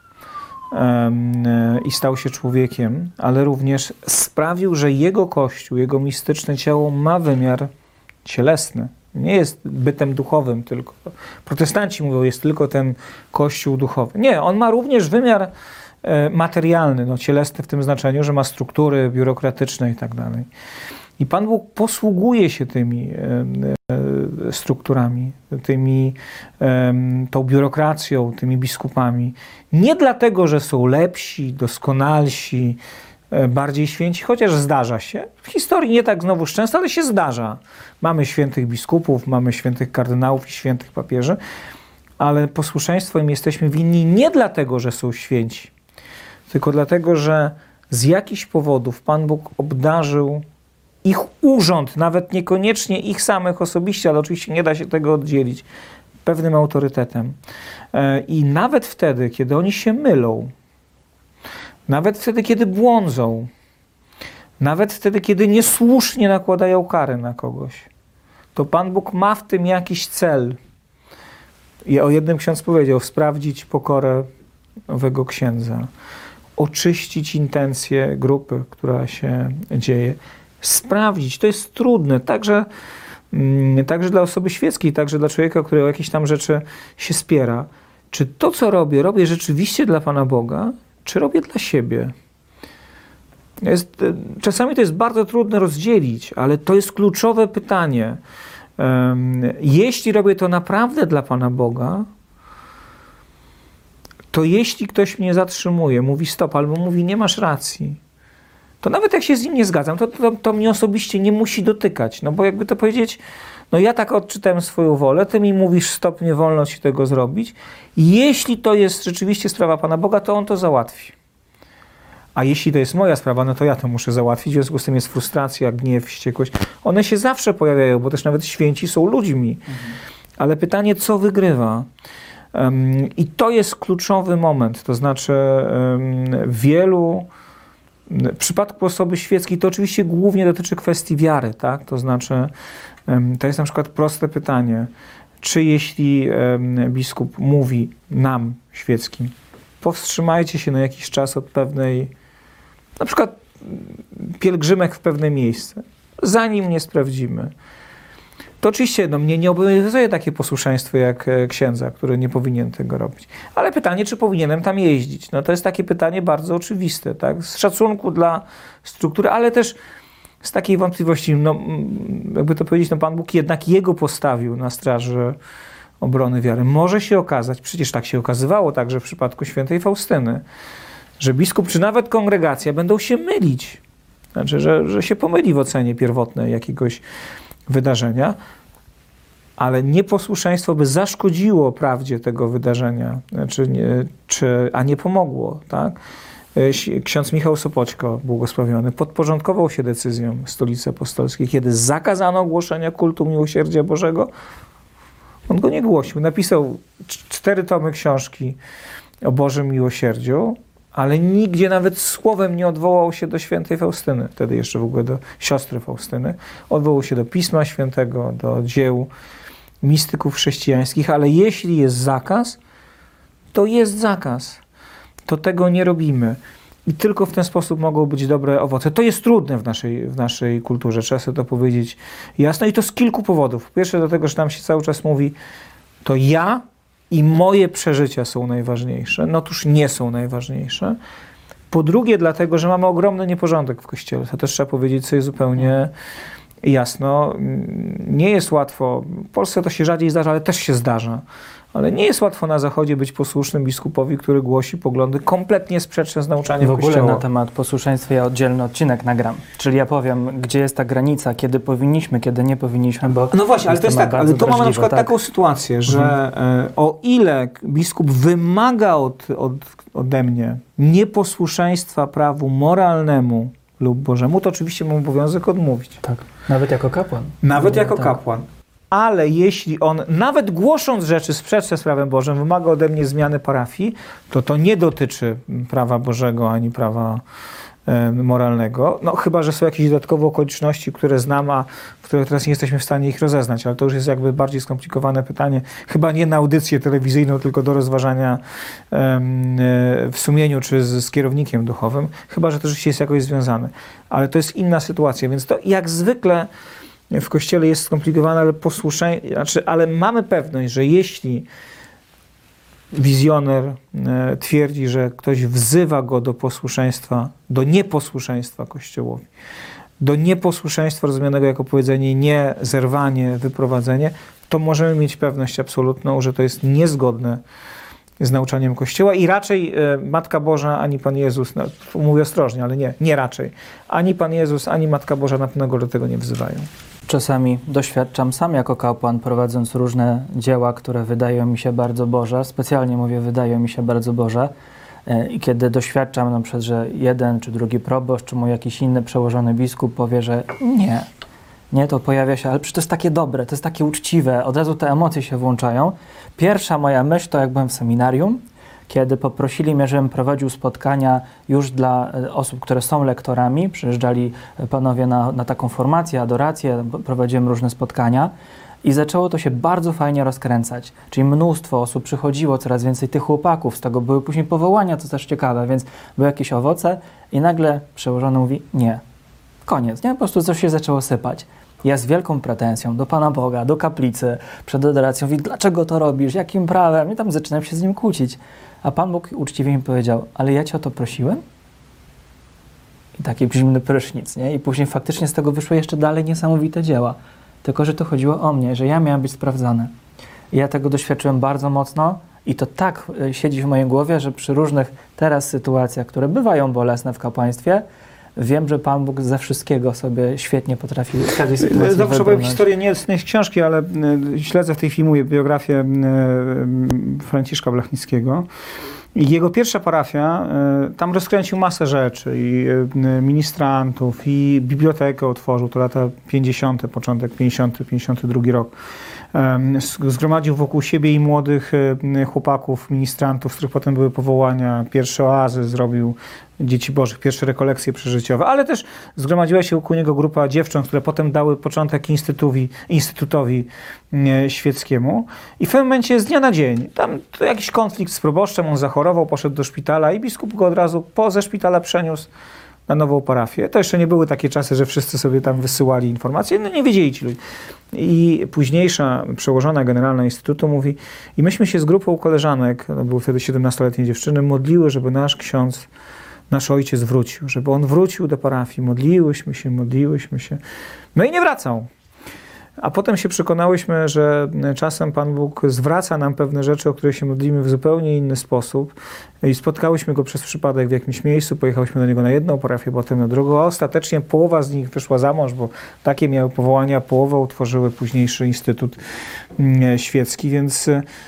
Speaker 2: i stał się człowiekiem, ale również sprawił, że jego Kościół, jego mistyczne ciało ma wymiar cielesny. Nie jest bytem duchowym tylko. Protestanci mówią, jest tylko ten Kościół duchowy. Nie, on ma również wymiar materialny, no, cielesny w tym znaczeniu, że ma struktury biurokratyczne i tak dalej. I Pan Bóg posługuje się tymi e, strukturami, tymi, e, tą biurokracją, tymi biskupami. Nie dlatego, że są lepsi, doskonalsi, e, bardziej święci, chociaż zdarza się. W historii nie tak znowuż często, ale się zdarza. Mamy świętych biskupów, mamy świętych kardynałów i świętych papieży, ale posłuszeństwo im jesteśmy winni nie dlatego, że są święci, tylko dlatego, że z jakichś powodów Pan Bóg obdarzył ich urząd, nawet niekoniecznie ich samych osobiście, ale oczywiście nie da się tego oddzielić, pewnym autorytetem. I nawet wtedy, kiedy oni się mylą, nawet wtedy, kiedy błądzą, nawet wtedy, kiedy niesłusznie nakładają kary na kogoś, to Pan Bóg ma w tym jakiś cel. I o jednym ksiądz powiedział, sprawdzić pokorę owego księdza, oczyścić intencje grupy, która się dzieje, sprawdzić. To jest trudne, także, także dla osoby świeckiej, także dla człowieka, który o jakieś tam rzeczy się spiera. Czy to, co robię, robię rzeczywiście dla Pana Boga, czy robię dla siebie? Jest, czasami to jest bardzo trudno rozdzielić, ale to jest kluczowe pytanie. Um, jeśli robię to naprawdę dla Pana Boga, to jeśli ktoś mnie zatrzymuje, mówi stop, albo mówi nie masz racji, to nawet jak się z nim nie zgadzam, to, to, to mnie osobiście nie musi dotykać. No bo jakby to powiedzieć, no ja tak odczytałem swoją wolę, ty mi mówisz stop, nie wolno ci tego zrobić. I jeśli to jest rzeczywiście sprawa Pana Boga, to On to załatwi. A jeśli to jest moja sprawa, no to ja to muszę załatwić. W związku z tym jest frustracja, gniew, wściekłość. One się zawsze pojawiają, bo też nawet święci są ludźmi. Mhm. Ale pytanie, co wygrywa? Um, I to jest kluczowy moment. To znaczy um, wielu w przypadku osoby świeckiej to oczywiście głównie dotyczy kwestii wiary, tak? To znaczy, to jest na przykład proste pytanie, czy jeśli biskup mówi nam, świeckim, powstrzymajcie się na jakiś czas od pewnej, na przykład pielgrzymek w pewne miejsce, zanim nie sprawdzimy. To oczywiście no, mnie nie obowiązuje takie posłuszeństwo jak księdza, który nie powinien tego robić. Ale pytanie, czy powinienem tam jeździć? No to jest takie pytanie bardzo oczywiste, tak? Z szacunku dla struktury, ale też z takiej wątpliwości, no, jakby to powiedzieć, no Pan Bóg jednak jego postawił na straży obrony wiary. Może się okazać, przecież tak się okazywało także w przypadku świętej Faustyny, że biskup czy nawet kongregacja będą się mylić. Znaczy, że, że się pomyli w ocenie pierwotnej jakiegoś wydarzenia, ale nieposłuszeństwo by zaszkodziło prawdzie tego wydarzenia, czy nie, czy, a nie pomogło. Tak? Ksiądz Michał Sopoćko, błogosławiony, podporządkował się decyzjom Stolicy Apostolskiej, kiedy zakazano głoszenia kultu miłosierdzia Bożego. On go nie głosił. Napisał cztery tomy książki o Bożym miłosierdziu, ale nigdzie nawet słowem nie odwołał się do świętej Faustyny, wtedy jeszcze w ogóle do siostry Faustyny. Odwołał się do Pisma Świętego, do dzieł mistyków chrześcijańskich, ale jeśli jest zakaz, to jest zakaz. To tego nie robimy. I tylko w ten sposób mogą być dobre owoce. To jest trudne w naszej, w naszej kulturze, trzeba sobie to powiedzieć jasno. I to z kilku powodów. Po pierwsze dlatego, że tam się cały czas mówi, to ja i moje przeżycia są najważniejsze. No otóż nie są najważniejsze. Po drugie dlatego, że mamy ogromny nieporządek w Kościele. To też trzeba powiedzieć sobie zupełnie jasno, nie jest łatwo, w Polsce to się rzadziej zdarza, ale też się zdarza, ale nie jest łatwo na Zachodzie być posłusznym biskupowi, który głosi poglądy kompletnie sprzeczne z nauczaniem
Speaker 1: W ogóle
Speaker 2: Kościoła.
Speaker 1: na temat posłuszeństwa ja oddzielny odcinek nagram. Czyli ja powiem, gdzie jest ta granica, kiedy powinniśmy, kiedy nie powinniśmy, bo...
Speaker 2: No właśnie, ale to jest tak, ale to mamy na przykład
Speaker 1: tak?
Speaker 2: taką sytuację, że
Speaker 1: Mhm.
Speaker 2: e, o ile biskup wymaga od, od, ode mnie nieposłuszeństwa prawu moralnemu lub Bożemu, to oczywiście mam obowiązek odmówić.
Speaker 1: Tak. Nawet jako kapłan.
Speaker 2: Nawet
Speaker 1: No,
Speaker 2: jako
Speaker 1: tak.
Speaker 2: kapłan. Ale jeśli on, nawet głosząc rzeczy sprzeczne z prawem Bożym, wymaga ode mnie zmiany parafii, to to nie dotyczy prawa Bożego ani prawa e, moralnego. No chyba, że są jakieś dodatkowe okoliczności, które znam, a które teraz nie jesteśmy w stanie ich rozeznać, ale to już jest jakby bardziej skomplikowane pytanie. Chyba nie na audycję telewizyjną, tylko do rozważania e, w sumieniu czy z, z kierownikiem duchowym. Chyba, że to rzeczywiście jest jakoś związane. Ale to jest inna sytuacja, więc to jak zwykle w Kościele jest skomplikowane, ale posłuszenie, znaczy, ale mamy pewność, że jeśli wizjoner e, twierdzi, że ktoś wzywa go do posłuszeństwa, do nieposłuszeństwa Kościołowi, do nieposłuszeństwa rozumianego jako powiedzenie nie, zerwanie, wyprowadzenie, to możemy mieć pewność absolutną, że to jest niezgodne z nauczaniem Kościoła i raczej e, Matka Boża, ani Pan Jezus, no, mówię ostrożnie, ale nie, nie raczej, ani Pan Jezus, ani Matka Boża na pewno go do tego nie wzywają.
Speaker 1: Czasami doświadczam sam jako kapłan, prowadząc różne dzieła, które wydają mi się bardzo Boże. Specjalnie mówię, wydają mi się bardzo Boże. I kiedy doświadczam na przykład, że jeden czy drugi proboszcz, czy mój jakiś inny przełożony biskup powie, że nie, nie, to pojawia się, ale przecież to jest takie dobre, to jest takie uczciwe, od razu te emocje się włączają. Pierwsza moja myśl to jak byłem w seminarium, kiedy poprosili mnie, żebym prowadził spotkania już dla osób, które są lektorami. Przyjeżdżali panowie na, na taką formację, adorację, prowadziłem różne spotkania i zaczęło to się bardzo fajnie rozkręcać. Czyli mnóstwo osób przychodziło, coraz więcej tych chłopaków, z tego były później powołania, co też ciekawe, więc były jakieś owoce i nagle przełożony mówi nie, koniec, nie? Po prostu coś się zaczęło sypać. Ja z wielką pretensją do Pana Boga, do kaplicy, przed adoracją mówi, dlaczego to robisz, jakim prawem? I tam zaczynam się z nim kłócić. A Pan Bóg uczciwie mi powiedział, ale ja Cię o to prosiłem? I taki zimny prysznic, nie? I później faktycznie z tego wyszły jeszcze dalej niesamowite dzieła. Tylko, że to chodziło o mnie, że ja miałem być sprawdzany. I ja tego doświadczyłem bardzo mocno i to tak siedzi w mojej głowie, że przy różnych teraz sytuacjach, które bywają bolesne w kapłaństwie, wiem, że Pan Bóg ze wszystkiego sobie świetnie potrafi w każdej sytuacji
Speaker 2: Zawsze powiem historię nie z tej książki, ale śledzę w tej chwili biografię Franciszka Blachnickiego. I jego pierwsza parafia, tam rozkręcił masę rzeczy i ministrantów, i bibliotekę otworzył, to lata pięćdziesiąte, początek pięćdziesiąty, pięćdziesiąty drugi rok. Zgromadził wokół siebie i młodych chłopaków, ministrantów, z których potem były powołania, pierwsze oazy zrobił dzieci bożych, pierwsze rekolekcje przeżyciowe, ale też zgromadziła się wokół niego grupa dziewcząt, które potem dały początek instytutowi, instytutowi świeckiemu. I w pewnym momencie z dnia na dzień, tam jakiś konflikt z proboszczem, on zachorował, poszedł do szpitala i biskup go od razu po ze szpitala przeniósł na nową parafię. To jeszcze nie były takie czasy, że wszyscy sobie tam wysyłali informacje, no nie wiedzieli ci ludzie. I późniejsza przełożona generalna Instytutu mówi, i myśmy się z grupą koleżanek, to były wtedy siedemnastoletnie dziewczyny, modliły, żeby nasz ksiądz, nasz ojciec wrócił, żeby on wrócił do parafii. Modliłyśmy się, modliłyśmy się. No i nie wracał. A potem się przekonałyśmy, że czasem Pan Bóg zwraca nam pewne rzeczy, o które się modlimy w zupełnie inny sposób. I spotkałyśmy go przez przypadek w jakimś miejscu, pojechałyśmy do niego na jedną parafię, potem na drugą, a ostatecznie połowa z nich wyszła za mąż, bo takie miały powołania, połowę utworzyły późniejszy Instytut Świecki, więc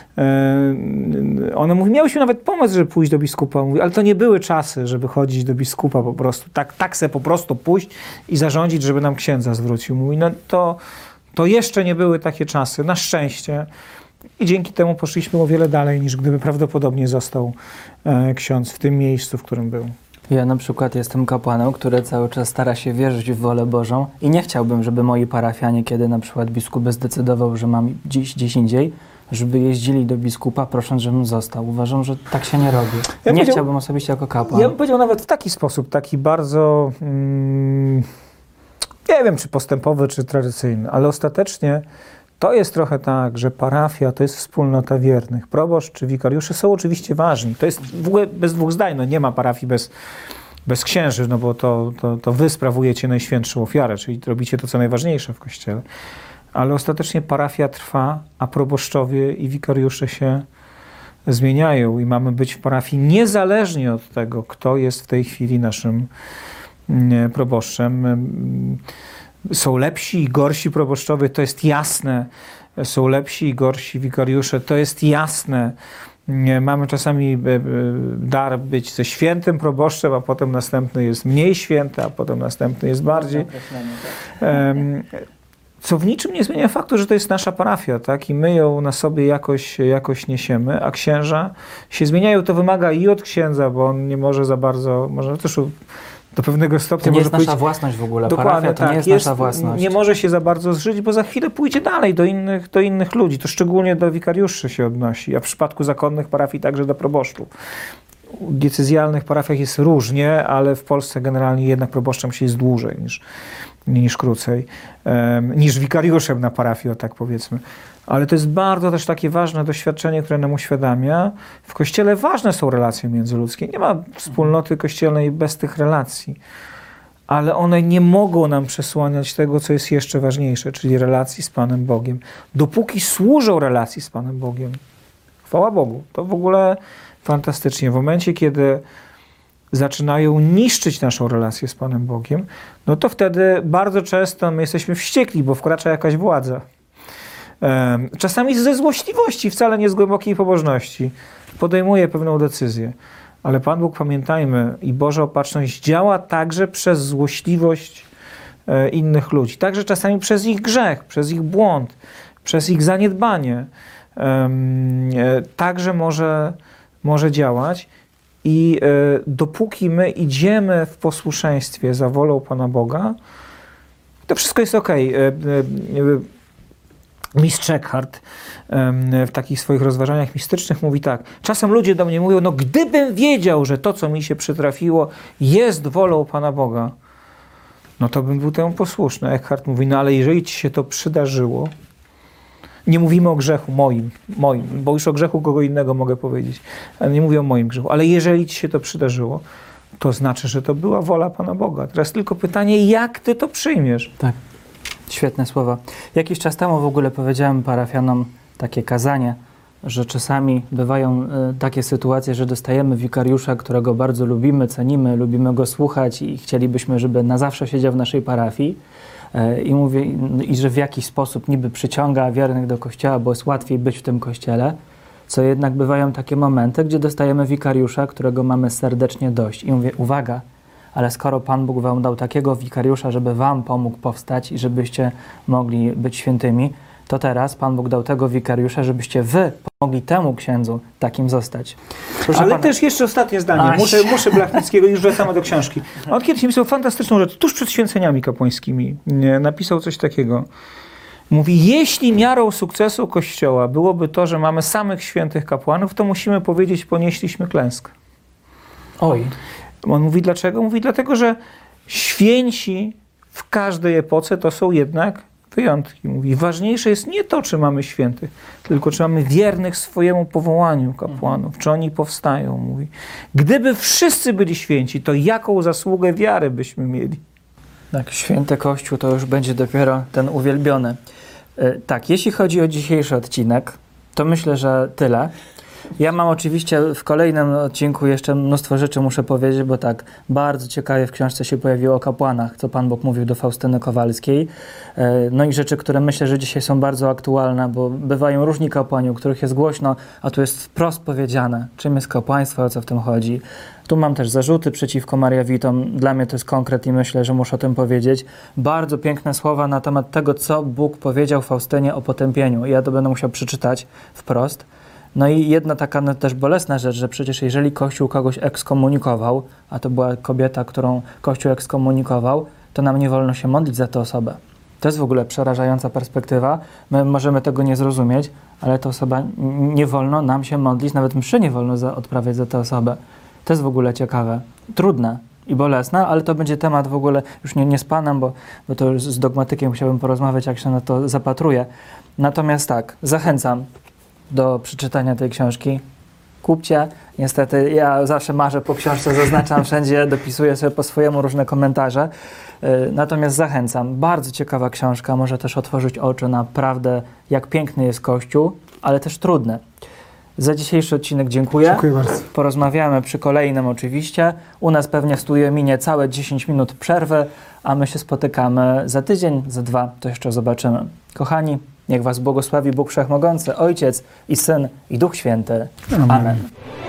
Speaker 2: one mówi, miałyśmy nawet pomysł, żeby pójść do biskupa, mówi, ale to nie były czasy, żeby chodzić do biskupa po prostu, tak, tak se po prostu pójść i zarządzić, żeby nam księdza zwrócił. Mówi, no to To jeszcze nie były takie czasy, na szczęście. I dzięki temu poszliśmy o wiele dalej, niż gdyby prawdopodobnie został e, ksiądz w tym miejscu, w którym był.
Speaker 1: Ja na przykład jestem kapłanem, który cały czas stara się wierzyć w wolę Bożą i nie chciałbym, żeby moi parafianie, kiedy na przykład biskup zdecydował, że mam dziś gdzieś indziej, żeby jeździli do biskupa, prosząc, żebym został. Uważam, że tak się nie robi.
Speaker 2: Ja
Speaker 1: nie
Speaker 2: powiedział,
Speaker 1: chciałbym osobiście jako kapłan.
Speaker 2: Ja bym powiedział nawet w taki sposób, taki bardzo... Mm, nie wiem, czy postępowy, czy tradycyjny, ale ostatecznie to jest trochę tak, że parafia to jest wspólnota wiernych. Proboszcz czy wikariusze są oczywiście ważni. To jest w ogóle bez dwóch zdań. No nie ma parafii bez bez księży, no bo to, to, to wy sprawujecie najświętszą ofiarę, czyli robicie to, co najważniejsze w Kościele. Ale ostatecznie parafia trwa, a proboszczowie i wikariusze się zmieniają i mamy być w parafii niezależnie od tego, kto jest w tej chwili naszym proboszczem. Są lepsi i gorsi proboszczowie, to jest jasne. Są lepsi i gorsi wikariusze, to jest jasne. Mamy czasami dar być ze świętym proboszczem, a potem następny jest mniej święty, a potem następny jest bardziej. Co w niczym nie zmienia faktu, że to jest nasza parafia, tak? I my ją na sobie jakoś, jakoś niesiemy, a księża się zmieniają. To wymaga i od księdza, bo on nie może za bardzo, może też do pewnego stopnia...
Speaker 1: To nie
Speaker 2: może
Speaker 1: jest nasza
Speaker 2: pójść,
Speaker 1: własność w ogóle.
Speaker 2: Dokładnie,
Speaker 1: Parafia to
Speaker 2: tak,
Speaker 1: nie jest,
Speaker 2: jest
Speaker 1: nasza własność.
Speaker 2: Nie może się za bardzo zżyć, bo za chwilę pójdzie dalej do innych, do innych ludzi. To szczególnie do wikariuszy się odnosi, a w przypadku zakonnych parafii także do proboszczów. W diecezjalnych parafiach jest różnie, ale w Polsce generalnie jednak proboszczem się jest dłużej niż, niż krócej, um, niż wikariuszem na parafii, o tak powiedzmy. Ale to jest bardzo też takie ważne doświadczenie, które nam uświadamia. W Kościele ważne są relacje międzyludzkie. Nie ma wspólnoty kościelnej bez tych relacji. Ale one nie mogą nam przesłaniać tego, co jest jeszcze ważniejsze, czyli relacji z Panem Bogiem. Dopóki służą relacji z Panem Bogiem, chwała Bogu, to w ogóle fantastycznie. W momencie, kiedy zaczynają niszczyć naszą relację z Panem Bogiem, no to wtedy bardzo często my jesteśmy wściekli, bo wkracza jakaś władza. Czasami ze złośliwości, wcale nie z głębokiej pobożności. Podejmuje pewną decyzję. Ale Pan Bóg, pamiętajmy, i Boża Opatrzność działa także przez złośliwość innych ludzi. Także czasami przez ich grzech, przez ich błąd, przez ich zaniedbanie. Także może, może działać. I dopóki my idziemy w posłuszeństwie za wolą Pana Boga, to wszystko jest okej. Mistrz Eckhart w takich swoich rozważaniach mistycznych mówi tak. Czasem ludzie do mnie mówią, no gdybym wiedział, że to, co mi się przytrafiło, jest wolą Pana Boga, no to bym był temu posłuszny. Eckhart mówi, no ale jeżeli ci się to przydarzyło, nie mówimy o grzechu moim, moim, bo już o grzechu kogo innego mogę powiedzieć, ale nie mówię o moim grzechu, ale jeżeli ci się to przydarzyło, to znaczy, że to była wola Pana Boga. Teraz tylko pytanie, jak ty to przyjmiesz?
Speaker 1: Tak. Świetne słowa. Jakiś czas temu w ogóle powiedziałem parafianom takie kazanie, że czasami bywają y, takie sytuacje, że dostajemy wikariusza, którego bardzo lubimy, cenimy, lubimy go słuchać i chcielibyśmy, żeby na zawsze siedział w naszej parafii y, i mówię, i że w jakiś sposób niby przyciąga wiernych do Kościoła, bo jest łatwiej być w tym Kościele, co jednak bywają takie momenty, gdzie dostajemy wikariusza, którego mamy serdecznie dość. I mówię, uwaga, ale skoro Pan Bóg wam dał takiego wikariusza, żeby wam pomógł powstać i żebyście mogli być świętymi, to teraz Pan Bóg dał tego wikariusza, żebyście wy pomogli temu księdzu takim zostać.
Speaker 2: Proszę Ale pana... też jeszcze ostatnie zdanie. Muszę, muszę Blachnickiego, już wracamy do książki. On kiedyś napisał fantastyczną rzecz, tuż przed święceniami kapłańskimi. Napisał coś takiego. Mówi, jeśli miarą sukcesu Kościoła byłoby to, że mamy samych świętych kapłanów, to musimy powiedzieć, ponieśliśmy klęskę.
Speaker 1: Oj.
Speaker 2: On mówi dlaczego? Mówi dlatego, że święci w każdej epoce to są jednak wyjątki. Mówi, ważniejsze jest nie to, czy mamy świętych, tylko czy mamy wiernych swojemu powołaniu kapłanów, czy oni powstają. Mówi, gdyby wszyscy byli święci, to jaką zasługę wiary byśmy mieli?
Speaker 1: Tak, święty Kościół to już będzie dopiero ten uwielbiony. Yy, tak, jeśli chodzi o dzisiejszy odcinek, to myślę, że tyle. Ja mam oczywiście w kolejnym odcinku jeszcze mnóstwo rzeczy muszę powiedzieć, bo tak, bardzo ciekawie w książce się pojawiło o kapłanach, co Pan Bóg mówił do Faustyny Kowalskiej. No i rzeczy, które myślę, że dzisiaj są bardzo aktualne, bo bywają różni kapłani, o których jest głośno, a tu jest wprost powiedziane, czym jest kapłaństwo, o co w tym chodzi. Tu mam też zarzuty przeciwko Mariawitom. Dla mnie to jest konkret i myślę, że muszę o tym powiedzieć. Bardzo piękne słowa na temat tego, co Bóg powiedział Faustynie o potępieniu. Ja to będę musiał przeczytać wprost. No i jedna taka no, też bolesna rzecz, że przecież jeżeli Kościół kogoś ekskomunikował, a to była kobieta, którą Kościół ekskomunikował, to nam nie wolno się modlić za tę osobę. To jest w ogóle przerażająca perspektywa. My możemy tego nie zrozumieć, ale ta osoba, nie wolno nam się modlić, nawet mszy nie wolno za, odprawiać za tę osobę. To jest w ogóle ciekawe. Trudne i bolesne, ale to będzie temat w ogóle już nie, nie z Panem, bo, bo to już z dogmatykiem chciałbym porozmawiać, jak się na to zapatruje. Natomiast tak, zachęcam do przeczytania tej książki. kupcie. Niestety ja zawsze marzę po książce, zaznaczam wszędzie, dopisuję sobie po swojemu różne komentarze. Natomiast zachęcam. Bardzo ciekawa książka, może też otworzyć oczy naprawdę, jak piękny jest Kościół, ale też trudny. Za dzisiejszy odcinek dziękuję.
Speaker 2: Dziękuję bardzo.
Speaker 1: Porozmawiamy przy kolejnym oczywiście. U nas pewnie w studiu minie całe dziesięć minut przerwy, a my się spotykamy za tydzień, za dwa, to jeszcze zobaczymy. Kochani, niech was błogosławi Bóg Wszechmogący, Ojciec i Syn i Duch Święty. Amen. Amen.